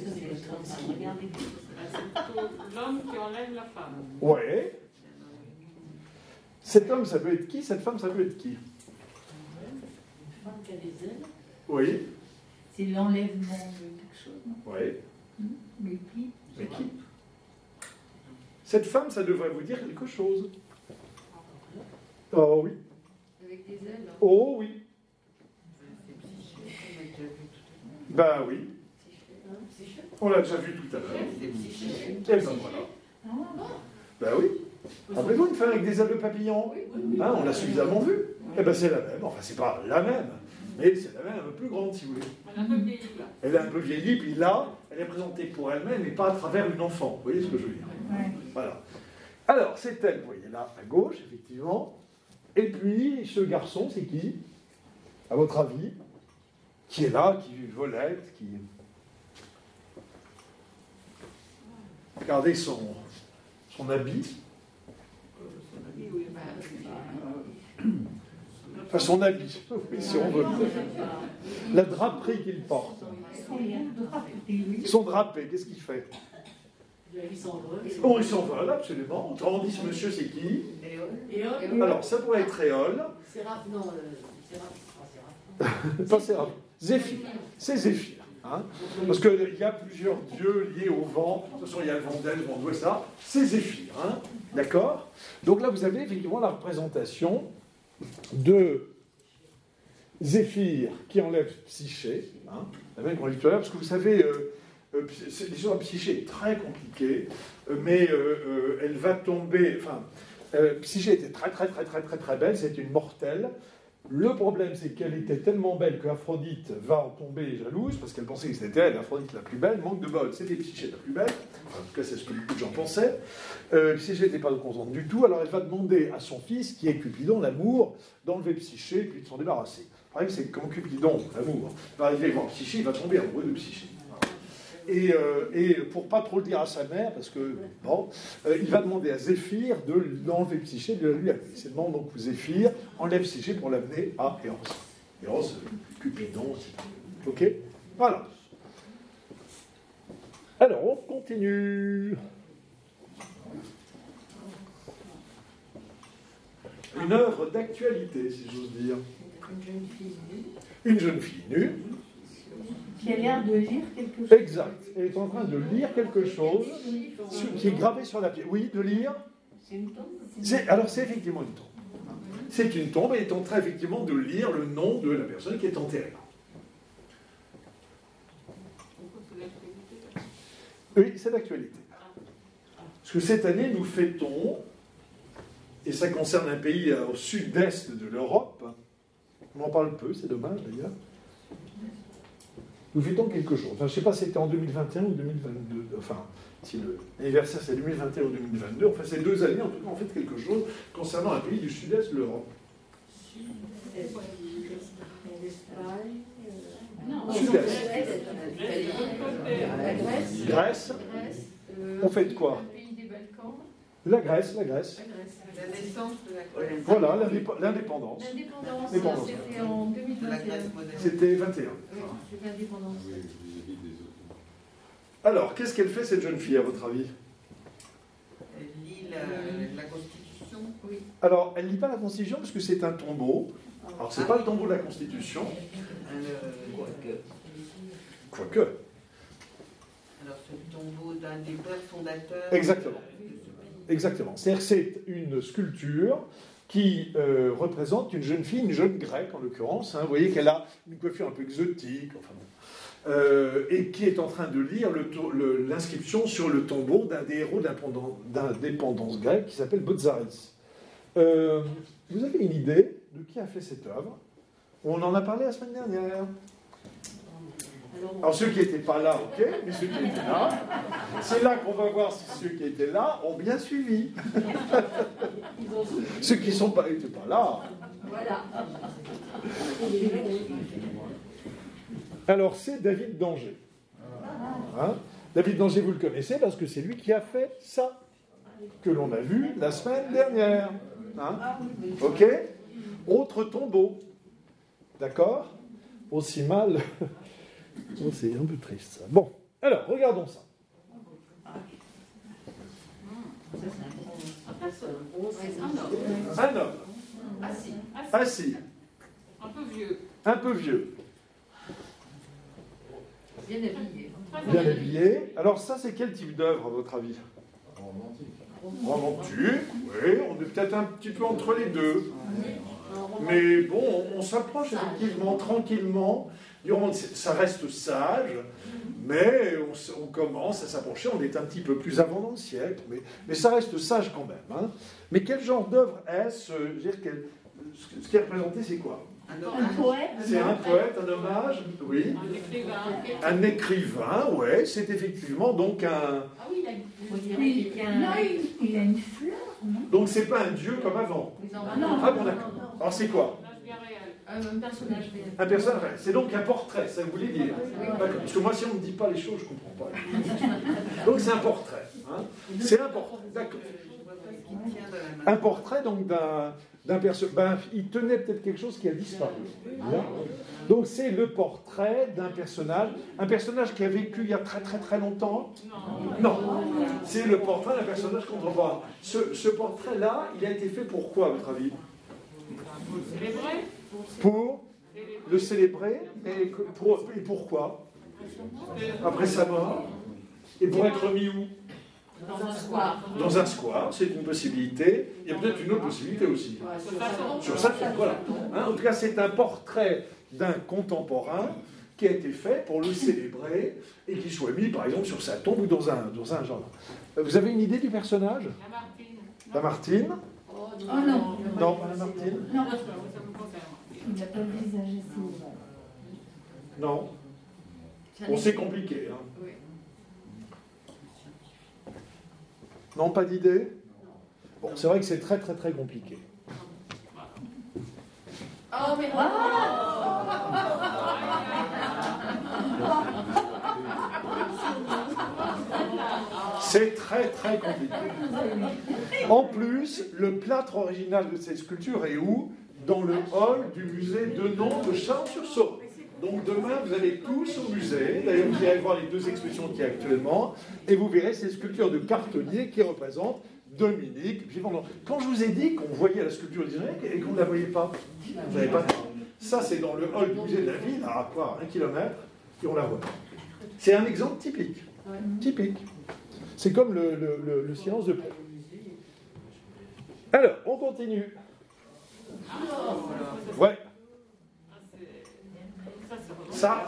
plutôt l'homme qui enlève la femme. Ouais. Cet homme, ça peut être qui? Cette femme, ça peut être qui? Une femme qui a des ailes. Oui. C'est l'enlèvement de quelque chose, non? Oui. Mais qui? Mais qui? Cette femme, ça devrait vous dire quelque chose. Oh oui. Avec des ailes. Hein. Oh oui. C'est Psyché, on a déjà vu tout Ben oui. Hein, Psyché. On l'a déjà vu tout à l'heure. à l'heure. C'est Psyché. Et ben voilà. Ah, Ben oui. Rappelez-vous une femme avec des ailes de papillon? Oui, oui, oui. Hein, on l'a suffisamment vue. Eh ben c'est la même. Enfin, c'est pas la même. Mais c'est la même, un peu plus grande, si vous voulez. Elle a un peu vieilli, là. Elle est un peu vieillie, puis là, elle est présentée pour elle-même et pas à travers une enfant. Vous voyez ce que je veux dire? ouais. Voilà. Alors, c'est elle, vous voyez là, à gauche, effectivement. Et puis, ce garçon, c'est qui, à votre avis? Qui est là, qui volette, qui... Regardez son habit. Enfin, son habit, oui, si on veut. La draperie qu'il porte. Ils sont drapés, qu'est-ce qu'il fait? Ils s'envolent. Oh, ils s'envolent, absolument. Autrement dit, ce monsieur, c'est qui? Et Alors, ça pourrait être Éole. c'est rap, non, c'est rap. Pas Séraph. Zéphyr. C'est Zéphyr. Hein, parce qu'il y a plusieurs dieux liés au vent. De toute façon, il y a le vent d'El, le vent d'Ouest, ça. C'est Zéphyr. Hein, d'accord? Donc là, vous avez effectivement la représentation de Zéphyr qui enlève Psyché. Hein, la même qu'on a dit tout à l'heure, parce que vous savez, l'histoire de Psyché est très compliquée, mais elle va tomber. Enfin, Psyché était très belle, c'était une mortelle. Le problème, c'est qu'elle était tellement belle qu'Aphrodite va en tomber jalouse, parce qu'elle pensait que c'était elle, Aphrodite la plus belle, manque de bol. C'était Psyché la plus belle, enfin, en tout cas c'est ce que beaucoup de gens pensaient. Psyché n'était pas contente du tout, alors elle va demander à son fils, qui est Cupidon, l'amour, d'enlever Psyché, puis de s'en débarrasser. Le problème, c'est que comme Cupidon, l'amour, va arriver voir Psyché, il va tomber amoureux de Psyché. Et pour pas trop le dire à sa mère, parce que, bon, il va demander à Zéphyr de l'enlever Psyché, de lui amener. C'est le moment donc où Zéphyr enlève Psyché pour l'amener à Eros. Eros, Cupidon, etc. Ok? Voilà. Alors, on continue. Une œuvre d'actualité, si j'ose dire. Une jeune fille nue. Une jeune fille nue. Qui a l'air de lire quelque chose. Exact. Elle est en train de lire quelque chose qui est gravé sur la pierre. Oui, de lire. C'est une tombe. Alors, c'est effectivement une tombe. C'est une tombe et elle est en train effectivement de lire le nom de la personne qui est enterrée là. Oui, c'est l'actualité. Parce que cette année, nous fêtons, et ça concerne un pays au sud-est de l'Europe, on en parle peu, c'est dommage d'ailleurs, nous fêtons quelque chose. Enfin, je ne sais pas si c'était en 2021 ou 2022, enfin, si l'anniversaire c'est 2021 ou 2022, enfin c'est 2 années, en tout cas on fête quelque chose concernant un pays du sud-est de l'Europe. Sud-est. La Grèce. Grèce. On fait de quoi? Le pays des Balkans. La Grèce. La Grèce. La naissance de la Grèce. Voilà, l'indépendance. L'indépendance, c'était en De la 2021. Grèce moderne. C'était 21. Oui, c'est l'indépendance. Oui, vis-à-vis des autres. Alors, qu'est-ce qu'elle fait cette jeune fille à votre avis? Elle lit la Constitution. Oui. Alors, elle ne lit pas la Constitution parce que c'est un tombeau. Alors, c'est pas le tombeau de la Constitution, quoique. Alors, c'est le tombeau d'un des pères fondateurs. Exactement. De ce pays. Exactement. C'est-à-dire que c'est une sculpture qui représente une jeune fille, une jeune grecque en l'occurrence. Hein. Vous voyez qu'elle a une coiffure un peu exotique, enfin bon. Et qui est en train de lire l'inscription sur le tombeau d'un des héros d'indépendance grecque qui s'appelle Botzaris. Vous avez une idée de qui a fait cette œuvre? On en a parlé la semaine dernière. Alors ceux qui n'étaient pas là, ok, mais ceux qui étaient là, c'est là qu'on va voir si ceux qui étaient là ont bien suivi. Ceux qui n'étaient pas là. Voilà. Alors c'est David d'Angers. Hein? David d'Angers, vous le connaissez parce que c'est lui qui a fait ça, que l'on a vu la semaine dernière. Hein? Ok? Autre tombeau. D'accord? Aussi mal. Oh, c'est un peu triste ça. Bon, alors, regardons ça. Un homme. Assis. Assis. Un peu vieux. Un peu vieux. Bien habillé. Bien habillé. Alors ça, c'est quel type d'œuvre, à votre avis? Romantique, oui, on est peut-être un petit peu entre les deux. Mais bon, on s'approche effectivement tranquillement. Ça reste sage, mais on commence à s'approcher. On est un petit peu plus avant dans le siècle, mais ça reste sage quand même. Hein. Mais quel genre d'œuvre est-ce? Ce qui est représenté, c'est quoi? Un poète. C'est un poète, un hommage, oui. Un écrivain. Un écrivain, ouais. C'est effectivement donc un. Ah oui, Il a une fleur, non? Donc c'est pas un dieu comme avant. Ah bon, d'accord. Alors c'est quoi? Un personnage réel. Un personnage réel. C'est donc un portrait, ça vous voulez dire? D'accord. Parce que moi, si on ne me dit pas les choses, je ne comprends pas. Donc c'est un portrait. Hein. C'est un portrait, d'accord. Un portrait donc d'un personnage. Il tenait peut-être quelque chose qui a disparu. Bien. Donc c'est le portrait d'un personnage. Un personnage qui a vécu il y a très très très longtemps. Non. C'est le portrait d'un personnage contemporain. Ce portrait-là, il a été fait pour quoi, à votre avis? Pour le célébrer. Et pourquoi? Après sa mort. Et pour être mis où? Dans un square. Dans un square, c'est une possibilité. Il y a peut-être une autre possibilité aussi. Sur sa tombe, voilà. Hein, en tout cas, c'est un portrait d'un contemporain qui a été fait pour le célébrer et qui soit mis, par exemple, sur sa tombe ou dans un jardin. Vous avez une idée du personnage? Lamartine. Oh non. Non, pas Lamartine. Non. Il n'a pas le visage assez ouvert. Non. Bon, c'est compliqué. Hein. Oui. Non, pas d'idée? Bon, c'est vrai que c'est très très très compliqué. Oh, mais C'est très très compliqué. En plus, le plâtre original de cette sculpture est où? Dans le hall du musée Denon de Chalon-sur-Saône. Donc demain, vous allez tous au musée. D'ailleurs, vous allez voir les deux expositions qu'il y a actuellement. Et vous verrez ces sculptures de Cartonnier qui représentent Dominique Vivant. Quand je vous ai dit qu'on voyait la sculpture originale et qu'on ne la voyait pas, vous n'avez pas. Ça, c'est dans le hall du musée de la ville, à quoi, 1 kilomètre, et on la voit. C'est un exemple typique. Typique. C'est comme le silence de Paul. Alors, on continue. Ouais. Ça,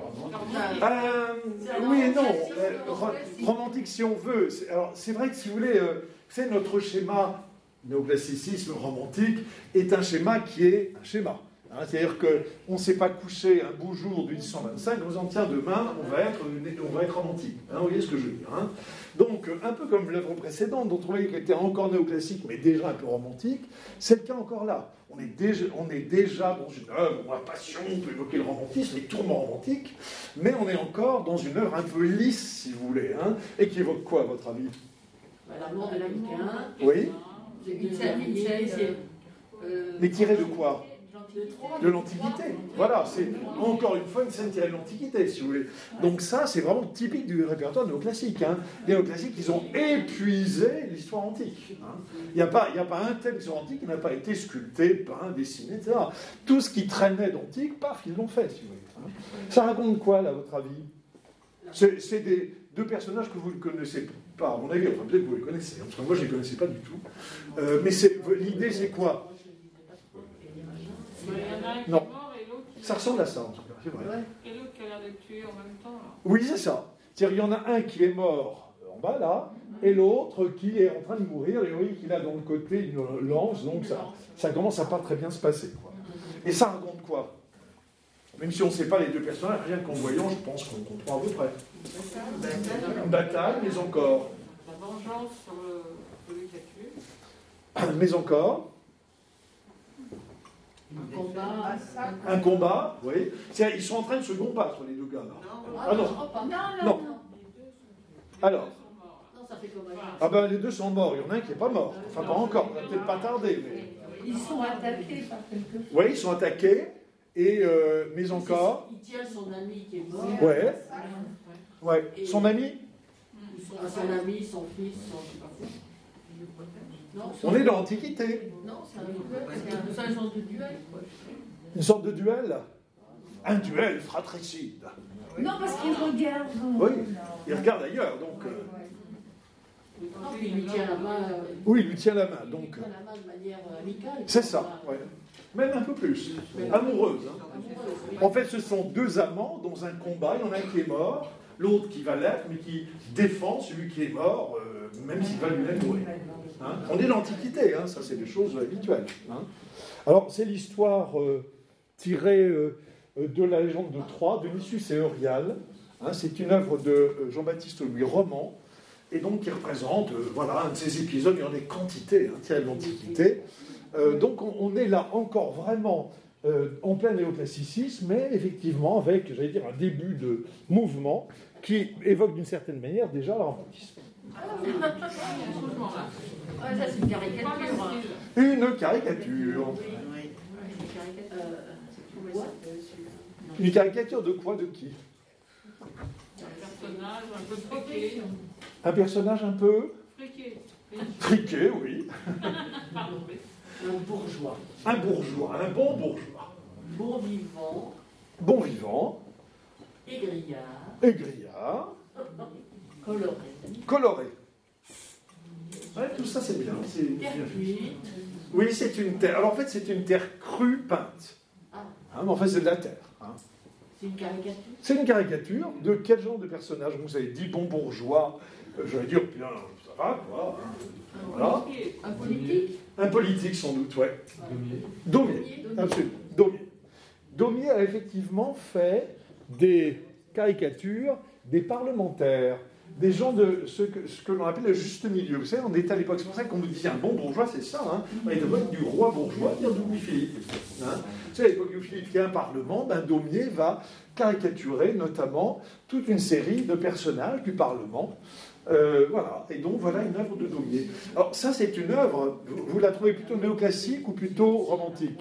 oui et non. Romantique si on veut. Alors, c'est vrai que si vous voulez, c'est notre schéma néoclassicisme romantique est un schéma qui est un schéma. Hein, c'est-à-dire qu'on ne s'est pas couché un beau jour du 1825 en disant tiens, demain, on va être romantique. Hein, vous voyez ce que je veux dire. Hein. Donc, un peu comme l'œuvre précédente, dont on voyait qu'elle était encore néoclassique, mais déjà un peu romantique, c'est le cas encore là. On est déjà dans une œuvre où la passion peut évoquer le romantisme, les tourments romantiques, mais on est encore dans une œuvre un peu lisse, si vous voulez, hein, et qui évoque quoi, à votre avis? La mort de quelqu'un. Oui. Mais tiré de quoi? De l'Antiquité. Voilà, c'est encore une fois une scène tirée de l'Antiquité, si vous voulez. Donc ça, c'est vraiment typique du répertoire néoclassique. Hein. Les néoclassiques, ils ont épuisé l'histoire antique. Hein. Il n'y a pas un thème d'histoire antique qui n'a pas été sculpté, peint, dessiné, etc. Tout ce qui traînait d'antique, paf, ils l'ont fait, si vous voulez. Hein. Ça raconte quoi, là, à votre avis? C'est deux personnages que vous ne connaissez pas, à mon avis. Enfin, peut-être que vous les connaissez, hein, parce que moi, je ne les connaissais pas du tout. Mais l'idée, c'est quoi? Non. Ça ressemble à ça, en tout cas, c'est vrai. Et l'autre qui a l'air d'être tué en même temps. Là. Oui, c'est ça. C'est-à-dire, il y en a un qui est mort en bas, là, et l'autre qui est en train de mourir, et oui, qu'il a dans le côté une lance, donc ça commence à pas très bien se passer. Quoi. Et ça raconte quoi? Même si on ne sait pas les deux personnages, rien qu'en voyant, je pense qu'on comprend à peu près. Une bataille, mais encore. La vengeance sur celui qui a tué. Mais encore. Un combat, oui. Ils sont en train de se combattre, les deux gars, là. Ah non. Non. Alors. Ah ben, les deux sont morts. Il y en a un qui n'est pas mort. Enfin, pas encore. Ça va peut-être pas tarder, mais... Ils sont attaqués par quelque chose. Oui, ils sont attaqués. Et, mais encore... Il tient son ami qui est mort. Ouais. Ouais. Son ami? Son ami, son fils, son... Non, on est dans l'Antiquité. Non, c'est un genre de duel, quoi. Une sorte de duel? Un duel fratricide. Non, parce qu'il regarde. Oui, il regarde ailleurs, donc... Non, puis il lui tient la main. Oui, il lui tient la main, Il donc... lui tient la main de manière amicale. C'est ça, ouais. Même un peu plus. Amoureuse. Hein. Amoureuse, oui. En fait, ce sont deux amants dans un combat. Il y en a un qui est mort, l'autre qui va l'être, mais qui défend celui qui est mort, même s'il va lui-même mourir. Hein. On est dans l'Antiquité, hein, ça c'est des choses habituelles. Hein. Alors, c'est l'histoire tirée de la légende de Troie, de Nisus et Euryale. Hein, c'est une œuvre de Jean-Baptiste Louis Roman, et donc qui représente voilà, un de ces épisodes, il y en a des quantités, hein, tirées de l'Antiquité. Donc on est là encore vraiment en plein néoclassicisme, mais effectivement avec, j'allais dire, un début de mouvement qui évoque d'une certaine manière déjà le romantisme. Ah, ça, c'est une caricature. Une caricature. Une caricature de quoi, de qui? Un personnage un peu friqué. Un personnage un peu Friqué. friqué, oui. Pardon, mais Un bourgeois. Un bourgeois, un bon bourgeois. Bon vivant. Bon vivant, Égrillard. aigriard, Coloré. coloré. Ouais, tout ça c'est bien. Terre cuite. Oui, c'est une terre. Alors en fait, c'est une terre crue peinte. Ah, Hein, mais en fait, c'est de la terre. Hein. c'est une caricature. C'est une caricature de quel genre de personnage? Vous avez dit bon bourgeois, j'allais dire, bien, ça va, quoi. Hein. Voilà. Un politique. Un politique, sans doute, ouais. Daumier, absolument. Daumier a effectivement fait des caricatures des parlementaires, des gens de ce que l'on appelle le juste milieu. Vous savez, on était à l'époque, c'est pour ça qu'on nous disait un bon bourgeois, c'est ça. Hein. On est à l'époque du roi bourgeois, dire de Louis-Philippe. Hein. Vous savez, à l'époque de Louis-Philippe, il y a un parlement, ben, Daumier va caricaturer notamment toute une série de personnages du parlement. Voilà, et donc voilà une œuvre de Daumier. Alors ça, c'est une œuvre, vous la trouvez plutôt néoclassique ou plutôt romantique?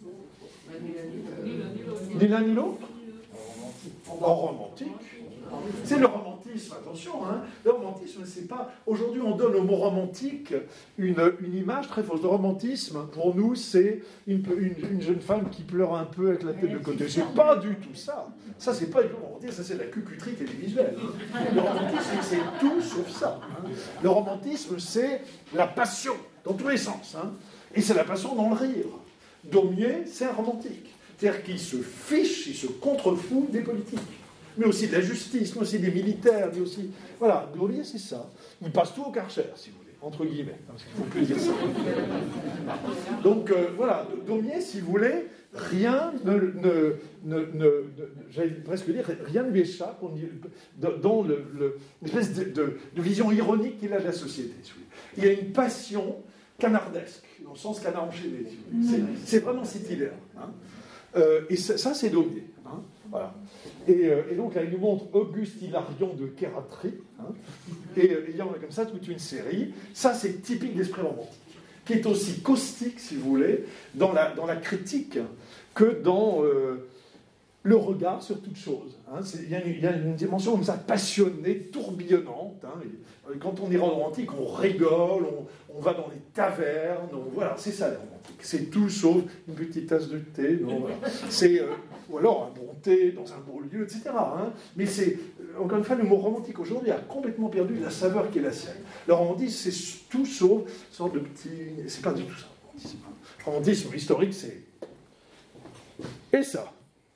Ni l'un ni l'autre? En romantique. C'est le romantisme, attention, hein. Le romantisme, c'est pas... Aujourd'hui, on donne au mot romantique une image très fausse. Le romantisme, pour nous, c'est une jeune femme qui pleure un peu avec la tête de côté. C'est pas du tout ça. Ça, c'est pas du tout romantisme, ça, c'est de la cucuterie télévisuelle. Hein. Le romantisme, c'est tout sauf ça. Hein. Le romantisme, c'est la passion, dans tous les sens. Hein. Et c'est la passion dans le rire. Daumier, c'est un romantique. C'est-à-dire qu'il se fiche, il se contrefout des politiques. Mais aussi de la justice, mais aussi des militaires, mais aussi... Voilà, Daumier, c'est ça. Il passe tout au Karcher, si vous voulez, entre guillemets, parce qu'il ne faut plus dire ça. Donc, voilà, Daumier, si vous voulez, rien j'allais presque dire, rien ne lui échappe dans l'espèce de vision ironique qu'il a de la société. Si vous voulez. Il y a une passion canardesque, dans le sens canard enchaîné, si vous voulez. C'est vraiment sitilaire. Hein. Et ça, c'est Daumier. Hein. Voilà. Et donc là, il nous montre Auguste Hilarion de Kératry, hein, et il y en a comme ça toute une série. Ça, c'est typique d'esprit romantique, qui est aussi caustique, si vous voulez, dans la critique que dans le regard sur toute chose. Hein. Il y a une dimension comme ça, passionnée, tourbillonnante. Hein. Quand on est romantique, on rigole, on va dans les tavernes, voilà, c'est ça, la romantique. C'est tout sauf une petite tasse de thé, non, voilà. C'est... ou alors un bon thé dans un beau lieu, etc. Hein. Mais c'est, encore une fois, le mot romantique aujourd'hui a complètement perdu la saveur qui est la sienne. Le romantisme, c'est tout sauf une sorte de petit... C'est pas du tout ça, le romantisme. Le romantisme historique, c'est... Et ça.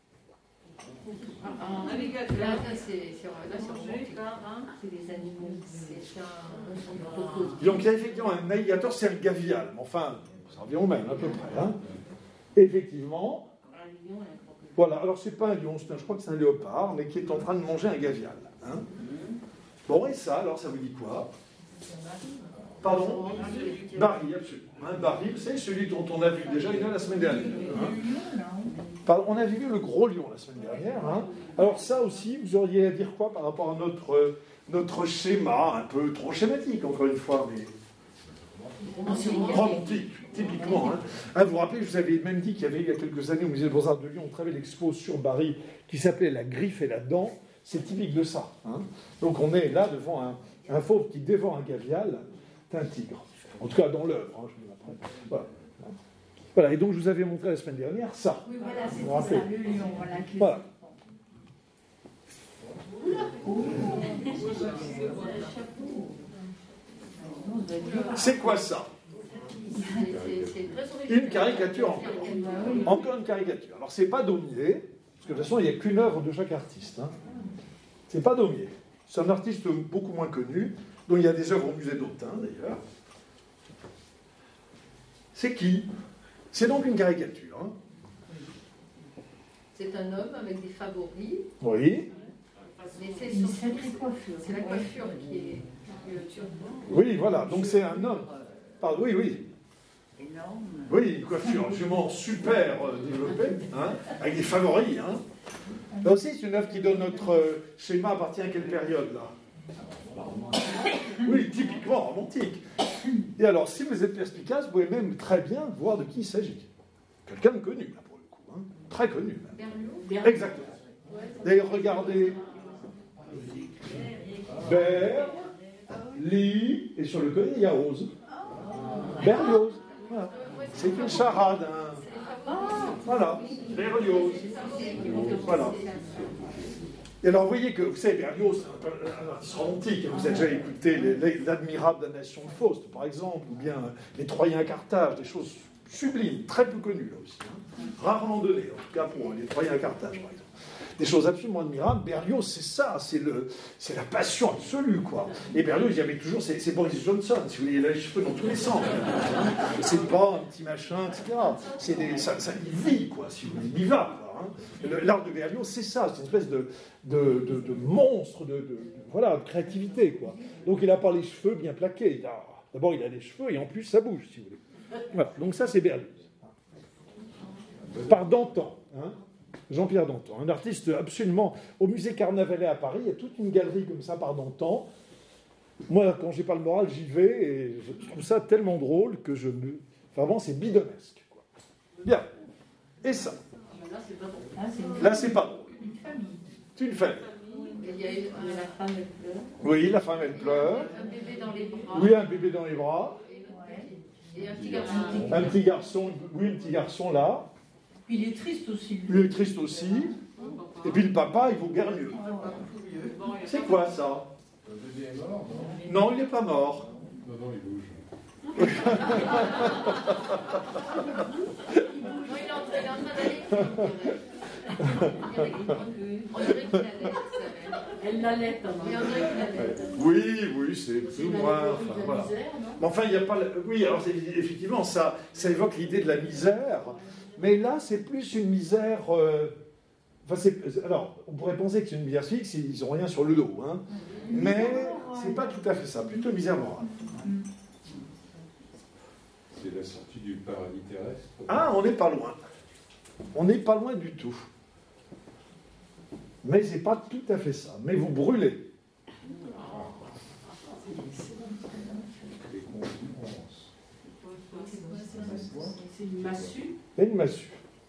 Là, c'est romantique. C'est des animaux. Donc il y a effectivement un navigateur, c'est un gavial. Mais enfin, ça revient au même, à peu près. Hein. Effectivement... Voilà, alors c'est pas un lion, je crois que c'est un léopard, mais qui est en train de manger un gavial. Hein. Bon, et ça, alors ça vous dit quoi? Pardon? Barry, absolument. Hein, Barry, vous savez, celui dont on a vu déjà une la semaine dernière. Hein. Pardon, on a vu le gros lion la semaine dernière. Hein. Alors ça aussi, vous auriez à dire quoi par rapport à notre schéma, un peu trop schématique, encore une fois, mais... romantique, typiquement. Hein, vous vous rappelez, je vous avais même dit qu'il y avait il y a quelques années au Musée des Beaux-Arts de Lyon, on travaillait l'expo sur Barry qui s'appelait La griffe et la dent. C'est typique de ça. Hein. Donc on est là devant un fauve qui dévore un gavial, c'est un tigre. En tout cas dans l'œuvre. Hein, je me rappelle. Voilà. Voilà. Et donc je vous avais montré la semaine dernière ça. Oui, voilà, vous vous rappelez. ça, le lion. Voilà. Voilà. C'est quoi ça? Une caricature encore. Encore une caricature. Alors, c'est pas Daumier, parce que de toute façon, il n'y a qu'une œuvre de chaque artiste. Hein. C'est pas Daumier. C'est un artiste beaucoup moins connu, dont il y a des œuvres au musée d'Autun, d'ailleurs. C'est qui? C'est donc une caricature. Hein. C'est un homme avec des favoris. Oui. Mais c'est la coiffure qui est le turban. Oui, voilà. Donc c'est un homme. Pardon, oui, oui. Énorme. Oui, une coiffure absolument super développée, hein, avec des favoris. Hein. Là aussi, c'est une œuvre qui donne notre schéma appartient à quelle période, là? Oui, typiquement romantique. Et alors, si vous êtes perspicace, vous pouvez même très bien voir de qui il s'agit. Quelqu'un de connu, là, pour le coup. Hein. Très connu, même. Berlioz. Exactement. D'ailleurs, regardez. Berli, et sur le collier, il y a Rose. Berlioz. Voilà. C'est une charade. Hein. Voilà. Berlioz. Voilà. Et alors, vous voyez que, vous savez, Berlioz, c'est un artiste romantique. Vous avez déjà écouté l'admirable damnation de Faust, par exemple, ou bien les Troyens à Carthage, des choses sublimes, très peu connues, là aussi. Hein. Rarement données, en tout cas pour les Troyens à Carthage, par exemple. Des choses absolument admirables. Berlioz, c'est ça, c'est la passion absolue, quoi. Et Berlioz, il y avait toujours, c'est Boris Johnson, si vous voulez, il a les cheveux dans tous les sens. C'est pas un petit machin, etc. Ça, il vit, quoi, si vous voulez, il y va, quoi. Hein. L'art de Berlioz, c'est ça, c'est une espèce de monstre voilà, de créativité, quoi. Donc il n'a pas les cheveux bien plaqués. D'abord, il a les cheveux et en plus, ça bouge, si vous voulez. Voilà, donc ça, c'est Berlioz. Par Dantan, hein. Jean-Pierre Dantan, un artiste absolument... Au musée Carnavalet à Paris, il y a toute une galerie comme ça par Dantan. Moi, quand j'ai pas le moral, j'y vais et je trouve ça tellement drôle que je me... Vraiment, c'est bidonesque, quoi. Bien. Et ça? Là, c'est pas drôle. C'est une famille. Il y a la femme, elle pleure. Oui, la femme, elle pleure. Un bébé dans les bras. Oui, un bébé dans les bras. Et un petit garçon. Un petit garçon, oui, un petit garçon là. Puis il est triste aussi. Il est triste aussi. Et puis le papa, il vaut guère mieux. C'est quoi ça? Le bébé est mort, non? Non, il n'est pas mort. Non, non, il bouge. Non, il est en train d'aller. On dirait qu'il allait. Elle l'allait, Oui, on dirait qu'il allait. Oui, c'est plus ou moins. Enfin, voilà. Mais enfin, il n'y a pas. Oui, alors effectivement, ça évoque l'idée de la misère. Mais là, c'est plus une misère. Alors, on pourrait penser que c'est une misère physique s'ils n'ont rien sur le dos. Hein. Mais c'est pas tout à fait ça. Plutôt misère morale. C'est la sortie du paradis terrestre. Ah, on n'est pas loin. On n'est pas loin du tout. Mais c'est pas tout à fait ça. Mais vous brûlez. Les concurrences. C'est une massue. Il y a une massue.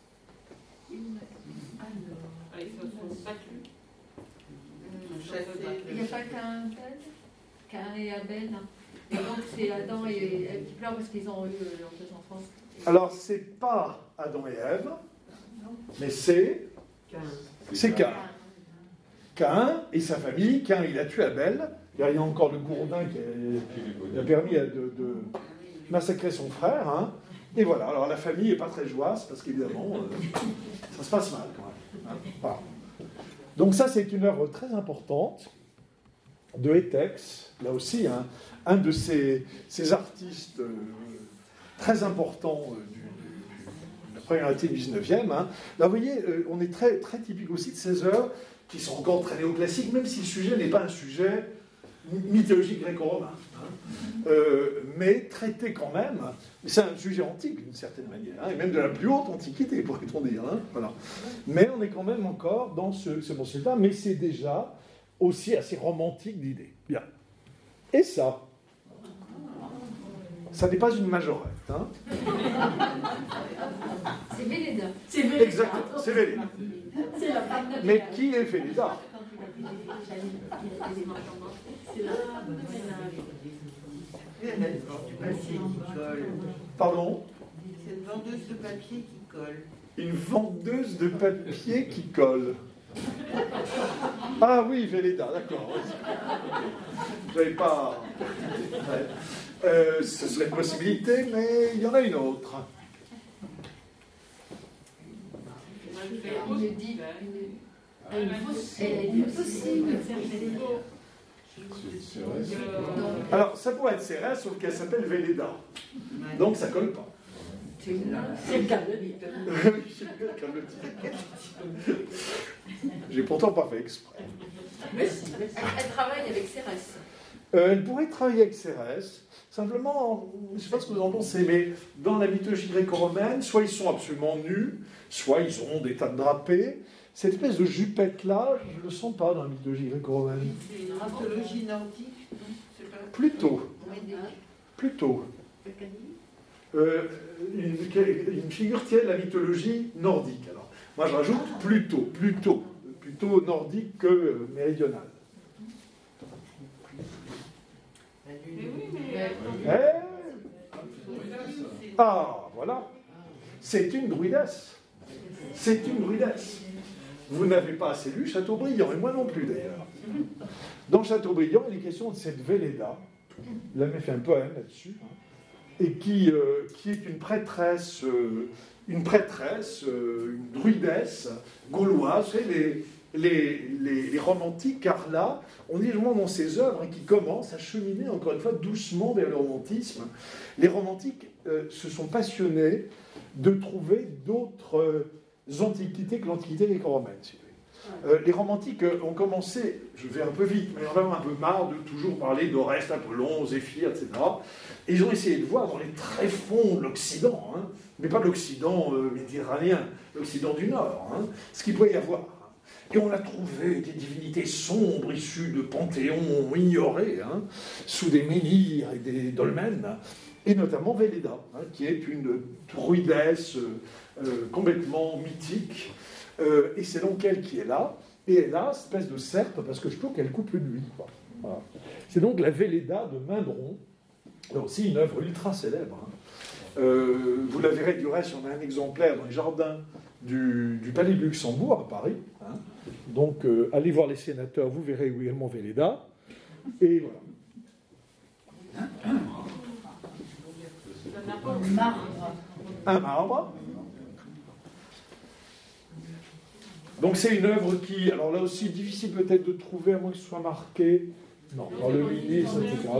Ils se sont battus. Il n'y a pas qu'un et Abel. Et donc c'est Adam et Ève qui pleurent parce qu'ils ont eu leurs deux enfants. Alors, c'est pas Adam et Ève, mais c'est Caïn. Caïn et sa famille. Caïn, il a tué Abel. Il y a encore le gourdin qui a permis de massacrer son frère. Hein. Et voilà, alors la famille n'est pas très joyeuse parce qu'évidemment, ça se passe mal quand même. Hein. Voilà. Donc ça, c'est une œuvre très importante de Étex, là aussi, hein, un de ces artistes très importants de la première moitié du 19e. Hein. Là, vous voyez, on est très, très typique aussi de ces œuvres qui sont encore très néoclassiques, même si le sujet n'est pas un sujet mythologique gréco-romain. Hein. Mais traité quand même, c'est un sujet antique d'une certaine manière, hein, et même de la plus haute antiquité, pourrait-on dire. Hein, voilà. Mais on est quand même encore dans ce processus-là, mais c'est déjà aussi assez romantique d'idée. Bien. Et ça n'est pas une majorette. Hein. C'est Véléda. C'est Véléda. Exactement, c'est Véléda. C'est la femme de Mais qui est Véléda? C'est la femme de Du papier qui colle. Pardon? C'est une vendeuse de papier qui colle. Une vendeuse de papier qui colle. Ah oui, Velleda, d'accord. J'avais pas... Ouais. Ce serait une possibilité, mais il y en a une autre. Il dit Une possible. Alors, ça pourrait être Cérès, sauf qu'elle s'appelle Velleda. Donc, ça colle pas. C'est le cas de dire. Oui, c'est le cas de le dire. J'ai pourtant pas fait exprès. Mais si. Elle travaille avec Cérès. Elle pourrait travailler avec Cérès. Simplement, je ne sais pas ce que vous en pensez, mais dans la mythologie gréco-romaine, soit ils sont absolument nus, soit ils ont des tas de drapés. Cette espèce de jupette-là, je ne le sens pas dans la mythologie gréco-romaine. C'est une mythologie nordique, non? C'est pas... Plutôt. Plutôt. Une figure tienne la mythologie nordique. Alors, moi, je rajoute plutôt nordique que méridionale. Mais oui, mais... Ah, voilà. C'est une druidesse. C'est une druidesse. Vous n'avez pas assez lu Chateaubriand, et moi non plus d'ailleurs. Dans Chateaubriand, il est question de cette Velleda. Il a même fait un poème là-dessus. Et qui est une prêtresse, une druidesse gauloise. Vous savez, les romantiques, car là, on est vraiment dans ces œuvres qui commencent à cheminer, encore une fois, doucement vers le romantisme. Les romantiques se sont passionnés de trouver d'autres antiquités que l'antiquité gréco-romaine, si vous voulez. Les romantiques ont commencé, je vais un peu vite, mais on a un peu marre de toujours parler d'Oreste, Apollon, Zéphyr, etc. Et ils ont essayé de voir dans les tréfonds de l'Occident, hein, mais pas l'Occident méditerranéen, l'Occident du Nord, hein, ce qu'il pouvait y avoir. Et on a trouvé des divinités sombres issues de panthéons ignorés, hein, sous des menhirs et des dolmens, et notamment Velleda, hein, qui est une druidesse complètement mythique. Et c'est donc elle qui est là, et elle a cette espèce de serpe, parce que je trouve qu'elle coupe une nuit. Voilà. C'est donc la Velleda de Mindron, là aussi une œuvre ultra célèbre. Hein. Vous la verrez du reste, on a un exemplaire dans les jardins du Palais du Luxembourg à Paris. Hein. Donc allez voir les sénateurs, vous verrez également Velleda. Et voilà. Un marbre. Donc c'est une œuvre qui, alors là aussi, difficile peut-être de trouver, à moins que ce soit marqué. Non, dans le ministre,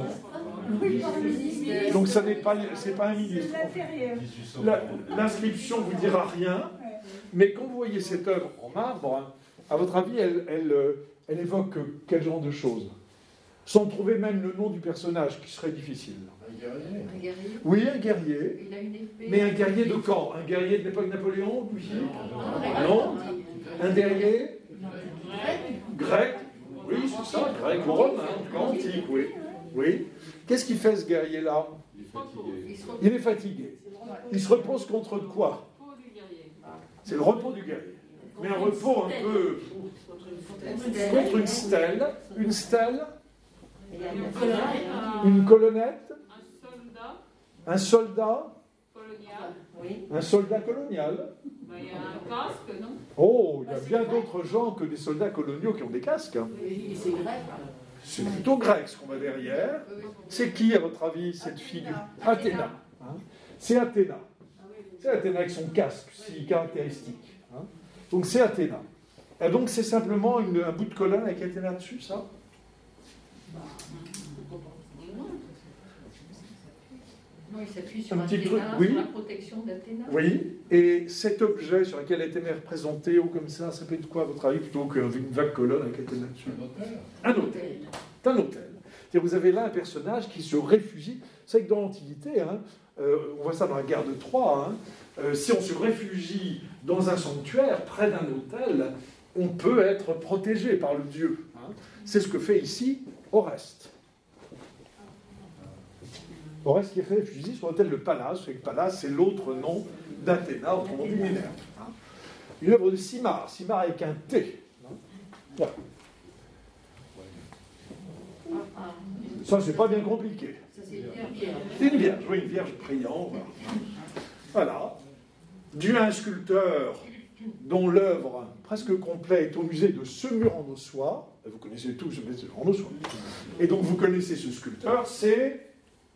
etc. Donc ça n'est pas, c'est pas un ministre. L'inscription vous dira rien, mais quand vous voyez cette œuvre en marbre, à votre avis, elle évoque quel genre de choses? Sans trouver même le nom du personnage, qui serait difficile. Un guerrier. Oui, un guerrier. Il a une épée. Mais un guerrier de quand? Un guerrier de l'époque de Napoléon? Non. Un guerrier grec? Oui, c'est ça, grec ou romain, antique, oui. Oui. Qu'est-ce qu'il fait ce guerrier-là? Il est fatigué. Il se repose contre quoi? C'est le repos du guerrier. Mais un repos un peu contre une stèle. Une stèle? Une colonnette? Un soldat? Un soldat colonial? Il y a un casque, non? Oh, il y a bien d'autres gens que des soldats coloniaux qui ont des casques. Hein. C'est grec. C'est plutôt grec ce qu'on voit derrière. C'est qui, à votre avis, cette figure? Athéna. Hein. C'est Athéna. C'est Athéna avec son casque si caractéristique. Hein. Donc c'est Athéna. Et donc c'est simplement un bout de colonne avec Athéna dessus, ça? Non, il s'appuie sur Un petit Athéna, truc, oui. sur la protection d'Athéna. Oui, et cet objet sur lequel Athéna est représentée, ou comme ça peut être quoi, à votre avis, plutôt qu'une vague colonne avec Athéna dessus? Un hôtel. C'est un hôtel. C'est-à-dire, vous avez là un personnage qui se réfugie. C'est que dans l'Antiquité, hein, on voit ça dans la guerre de Troie, hein, si on se réfugie dans un sanctuaire, près d'un hôtel, on peut être protégé par le dieu. Hein. C'est ce que fait ici Oreste. Oreste qui est réfugié sur l'hôtel de Pallas, et Pallas c'est l'autre nom d'Athéna, autrement dit Minerve. Hein. Une œuvre de Simard avec un T. Hein. Voilà. Ça, c'est pas bien compliqué. Ça, c'est une vierge. Une vierge, oui, une vierge priant. Voilà. Dû à un sculpteur dont l'œuvre presque complet est au musée de Semur-en-Ossois. Vous connaissez tous Semur-en-Ossois. Et donc vous connaissez ce sculpteur, c'est...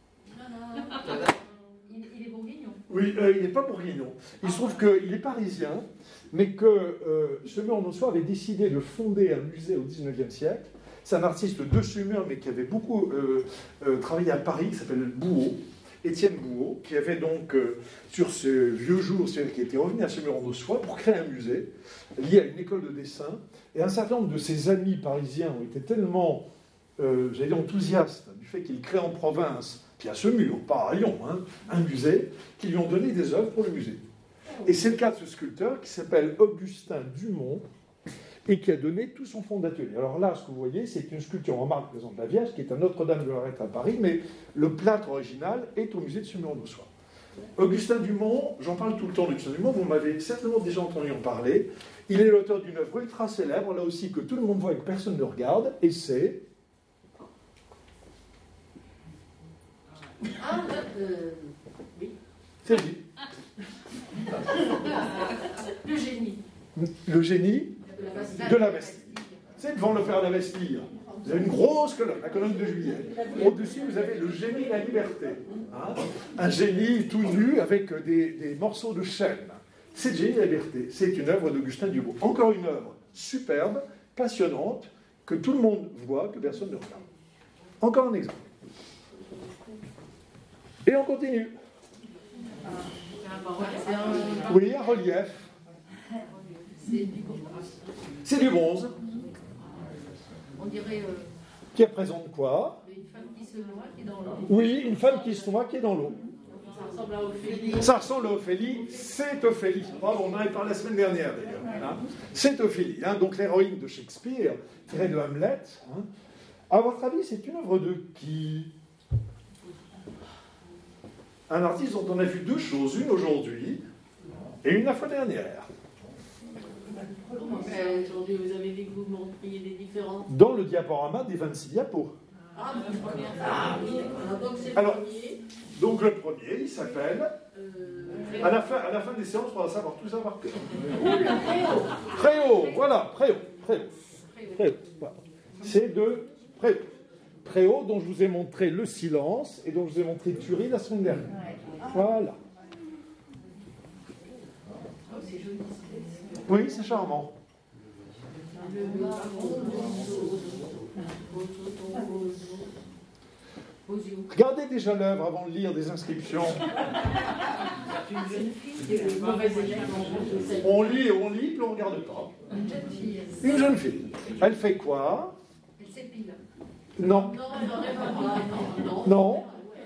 Il est bourguignon. Oui, il n'est pas bourguignon. Il se trouve qu'il est parisien, mais que Semur-en-Ossois avait décidé de fonder un musée au XIXe siècle. C'est un artiste de Semur, mais qui avait beaucoup travaillé à Paris, qui s'appelle Bouot, Étienne Bouot, qui avait donc, sur ce vieux jour, c'est-à-dire qui était revenu à Semur-en-Ossois pour créer un musée lié à une école de dessin. Et un certain nombre de ses amis parisiens ont été tellement, j'allais dire, enthousiastes du fait qu'il crée en province, puis à Semur, pas à Lyon, hein, un musée, qui lui ont donné des œuvres pour le musée. Et c'est le cas de ce sculpteur qui s'appelle Augustin Dumont et qui a donné tout son fonds d'atelier. Alors là, ce que vous voyez, c'est une sculpture en marbre présente la Vierge, qui est à Notre-Dame de Lorette à Paris, mais le plâtre original est au musée de Semur-en-Ossois. Augustin Dumont, j'en parle tout le temps d'Augustin Dumont, vous m'avez certainement déjà entendu en parler. Il est l'auteur d'une œuvre ultra célèbre, là aussi, que tout le monde voit et que personne ne regarde, et c'est... Ah, oui. C'est lui. Le génie. Le génie De la Bastille. de la Bastille. C'est devant l'Opéra de la Bastille. Vous avez une grosse colonne, la colonne de Juillet. Au-dessus, vous avez le génie de la liberté. Hein, un génie tout nu avec des morceaux de chêne. C'est le génie de la liberté. C'est une œuvre d'Augustin Dumont. Encore une œuvre superbe, passionnante, que tout le monde voit, que personne ne regarde. Encore un exemple. Et on continue. Oui, un relief. C'est du bronze. On dirait Qui représente quoi? une femme qui se noie, qui est dans l'eau. Oui, une femme qui se noie, qui est dans l'eau. Ça ressemble à Ophélie. Ça ressemble à Ophélie, c'est Ophélie. Bravo, on en avait parlé la semaine dernière d'ailleurs. Hein. C'est Ophélie, hein, donc l'héroïne de Shakespeare, tirée de Hamlet. Hein. À votre avis, c'est une œuvre de qui? Un artiste dont on a vu deux choses, une aujourd'hui et une la fois dernière. Aujourd'hui, vous avez dit que vous montriez les différents. Dans le diaporama des 26 diapos. Ah, oui, donc c'est le Alors, premier. Donc le premier, il s'appelle... À la fin des séances, on va savoir tout ça par cœur. Préau, voilà, Préau. Voilà. C'est de Préau. Préau, dont je vous ai montré le silence et dont je vous ai montré Thury la semaine dernière. Voilà. Oui, c'est charmant. Regardez déjà l'œuvre avant de lire des inscriptions. On lit, puis on ne regarde pas. Une jeune fille. Une jeune fille. Elle fait quoi? Elle s'épile. Non. Non. Non.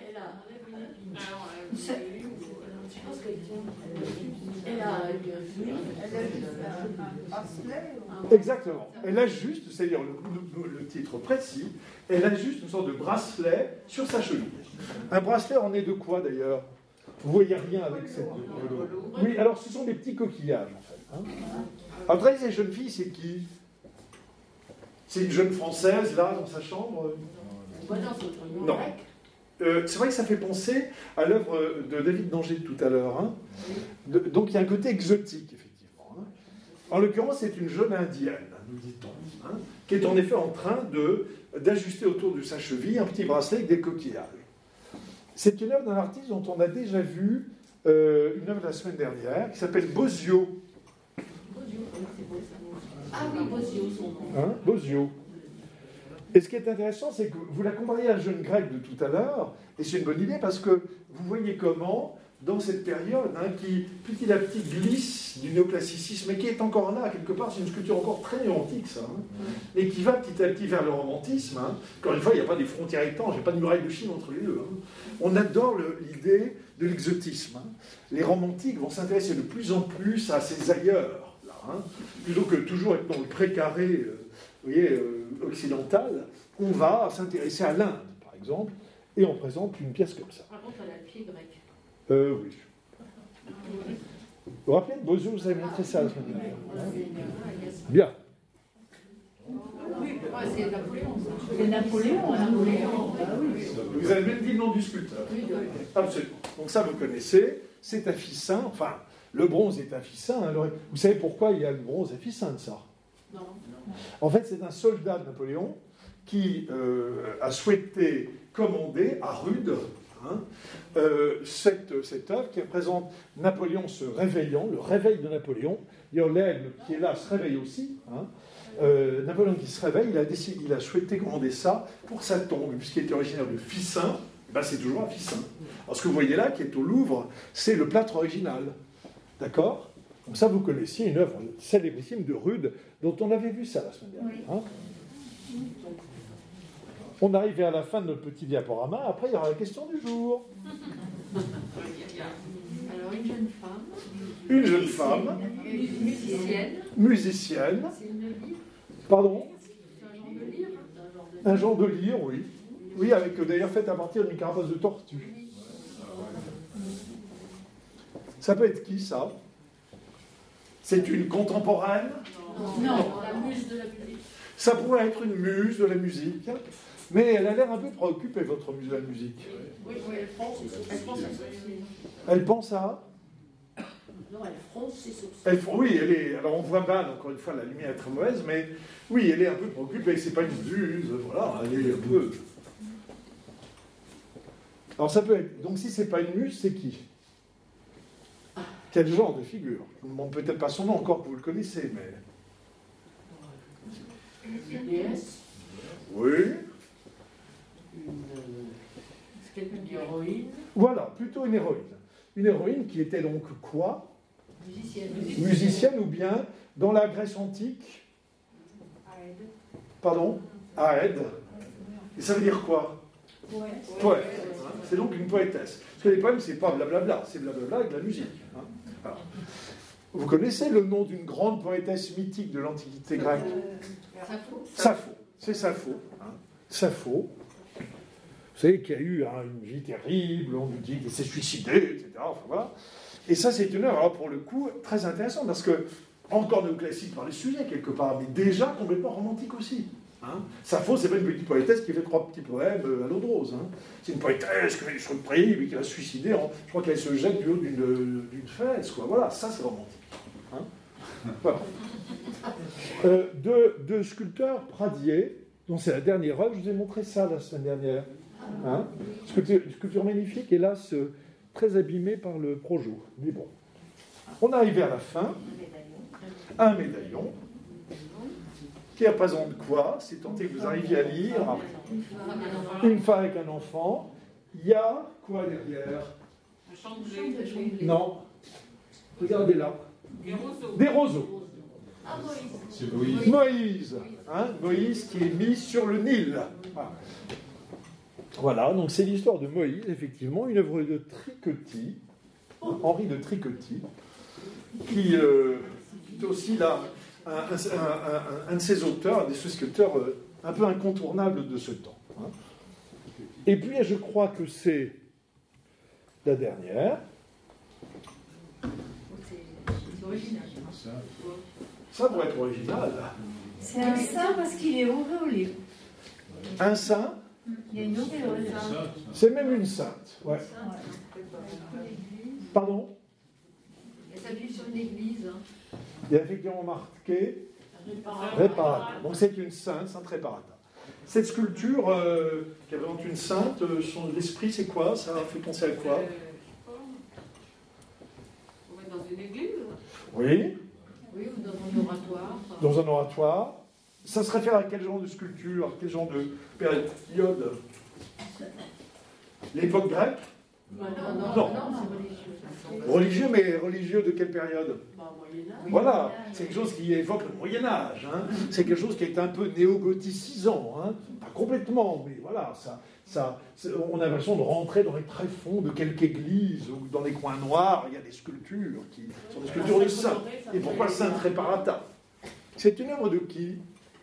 Exactement. Elle ajuste, c'est-à-dire le titre précis, elle ajuste une sorte de bracelet sur sa cheville. Un bracelet en est de quoi d'ailleurs? Vous voyez rien avec cette... Oui, alors ce sont des petits coquillages en fait. Hein. Après, ces jeunes filles, c'est qui? C'est une jeune Française là dans sa chambre? Non. C'est vrai que ça fait penser à l'œuvre de David d'Angers de tout à l'heure. Hein. Donc il y a un côté exotique, effectivement. Hein. En l'occurrence, c'est une jeune indienne, nous dit-on, hein, qui est en effet en train d'ajuster autour de sa cheville un petit bracelet avec des coquillages. C'est une œuvre d'un artiste dont on a déjà vu une œuvre la semaine dernière, qui s'appelle Bosio. Ah oui, Bosio, son nom. Hein, Bosio. Et ce qui est intéressant, c'est que vous la comparez à la jeune grecque de tout à l'heure, et c'est une bonne idée parce que vous voyez comment, dans cette période, hein, qui petit à petit glisse du néoclassicisme, et qui est encore là, quelque part, c'est une sculpture encore très antique, ça, hein, et qui va petit à petit vers le romantisme. Hein. Encore une fois, il n'y a pas des frontières étanches, il n'y a pas de muraille de Chine entre les deux. Hein. On adore l'idée de l'exotisme. Hein. Les romantiques vont s'intéresser de plus en plus à ces ailleurs, là, hein, plutôt que toujours être dans le précaré. Vous voyez, occidentale, on va s'intéresser à l'Inde, par exemple, et on présente une pièce comme ça. Par contre, elle a le pied grec. Oui. Vous vous rappelez de Bosio, vous avez montré ça la semaine dernière. Bien. C'est Napoléon, ça. C'est Napoléon. Vous avez même dit le nom du sculpteur. Absolument. Donc ça, vous connaissez. C'est un ficin, enfin, Le bronze est un ficin. Hein. Vous savez pourquoi il y a le bronze à ficin de ça? Non. En fait, c'est un soldat de Napoléon qui a souhaité commander à Rude cette œuvre qui représente Napoléon se réveillant, le réveil de Napoléon. D'ailleurs, l'aigle qui est là se réveille aussi. Hein. Napoléon qui se réveille, il a souhaité commander ça pour sa tombe, puisqu'il était originaire de Ficin. Ben, c'est toujours un ficin. Alors, ce que vous voyez là, qui est au Louvre, c'est le plâtre original. D'accord? Comme ça, vous connaissiez une œuvre célébrissime de Rude, dont on avait vu ça la semaine dernière. Hein. On arrive vers la fin de notre petit diaporama. Après, il y aura la question du jour. Alors, une jeune femme. Une jeune femme. Musicienne. Musicienne. C'est une lyre. Pardon? C'est un genre de lyre. Un genre de lyre, oui. Oui, avec d'ailleurs fait à partir d'une carapace de tortue. Ça peut être qui, ça? C'est une contemporaine? Non, la muse de la musique. Ça pourrait être une muse de la musique, mais elle a l'air un peu préoccupée, votre muse de la musique. Oui, elle fronce ses sourcils. Elle pense à... Non, elle fronce ses sourcils. Oui, elle est... Alors on voit mal, encore une fois, la lumière est très mauvaise, mais oui, elle est un peu préoccupée. C'est pas une muse, voilà, elle est un peu... Alors ça peut être... Donc si c'est pas une muse, c'est qui? Quel genre de figure? Je ne demande peut-être pas son nom encore, que vous le connaissez, mais... Une déesse, Oui. une héroïne, Voilà, plutôt une héroïne. Une héroïne qui était donc quoi? Musicienne. Musicienne ou bien, dans la Grèce antique... Pardon? Aède. Et ça veut dire quoi? Poète. Hein. C'est donc une poétesse. Parce que les poèmes, c'est pas blablabla, c'est blablabla avec de la musique. Hein. Alors, vous connaissez le nom d'une grande poétesse mythique de l'Antiquité grecque? Sappho. C'est Sappho. Hein. Sappho. Vous savez qu'il y a eu une vie terrible, on nous dit qu'elle s'est suicidée, etc. Enfin, voilà. Et ça, c'est une œuvre, alors pour le coup, très intéressante, parce que, encore néoclassique par les sujets, quelque part, mais déjà complètement romantique aussi. Hein. Sappho, c'est pas une petite poétesse qui fait 3 petits poèmes à l'eau de rose. Hein. C'est une poétesse qui fait des choses terribles et qui va se suicider. Je crois qu'elle se jette du haut d'une falaise, quoi. Voilà, ça c'est romantique. Hein. Voilà. Deux sculpteurs, Pradier, dont c'est la dernière œuvre. Je vous ai montré ça la semaine dernière. Hein. Sculpture magnifique, hélas, très abîmée par le projo. Mais bon. On est arrivé à la fin. Un médaillon. Qui représente quoi? C'est tenté que vous arriviez à lire. Une femme avec un enfant. Il y a quoi derrière? Un chandelier. Non. Regardez là. Des roseaux. Des roseaux. Ah, Moïse. C'est Moïse. Moïse. Hein, Moïse qui est mis sur le Nil. Voilà, donc c'est l'histoire de Moïse, effectivement, une œuvre de Triquetis, Henri de Triquetis, qui est aussi là un de ses auteurs, un de ses sculpteurs un peu incontournables de ce temps. Hein. Et puis, je crois que c'est la dernière. C'est original. Ça pourrait être original. C'est un saint parce qu'il est auréolé. Un saint, Il y a une auréole. c'est même une sainte. Ouais. Pardon? Elle s'appuie sur une église. Hein. Il y a effectivement marqué Réparata. Donc c'est une sainte Réparata. Cette sculpture qui représente une sainte, l'esprit c'est quoi? Ça fait penser à quoi? On va dans une église. Oui, Oui, ou dans un oratoire. dans un oratoire. Ça se réfère à quel genre de sculpture? À quel genre de période? L'époque grecque? Non, Non. c'est religieux. Religieux, mais religieux de quelle période? Moyen-Âge. Voilà, c'est quelque chose qui évoque le Moyen-Âge. Hein. C'est quelque chose qui est un peu néo-gothicisant. Hein. Pas complètement, mais voilà, on a l'impression de rentrer dans les tréfonds de quelque église ou dans les coins noirs, il y a des sculptures qui sont des sculptures de saints. Et pourquoi Sainte Réparata? C'est une œuvre de qui?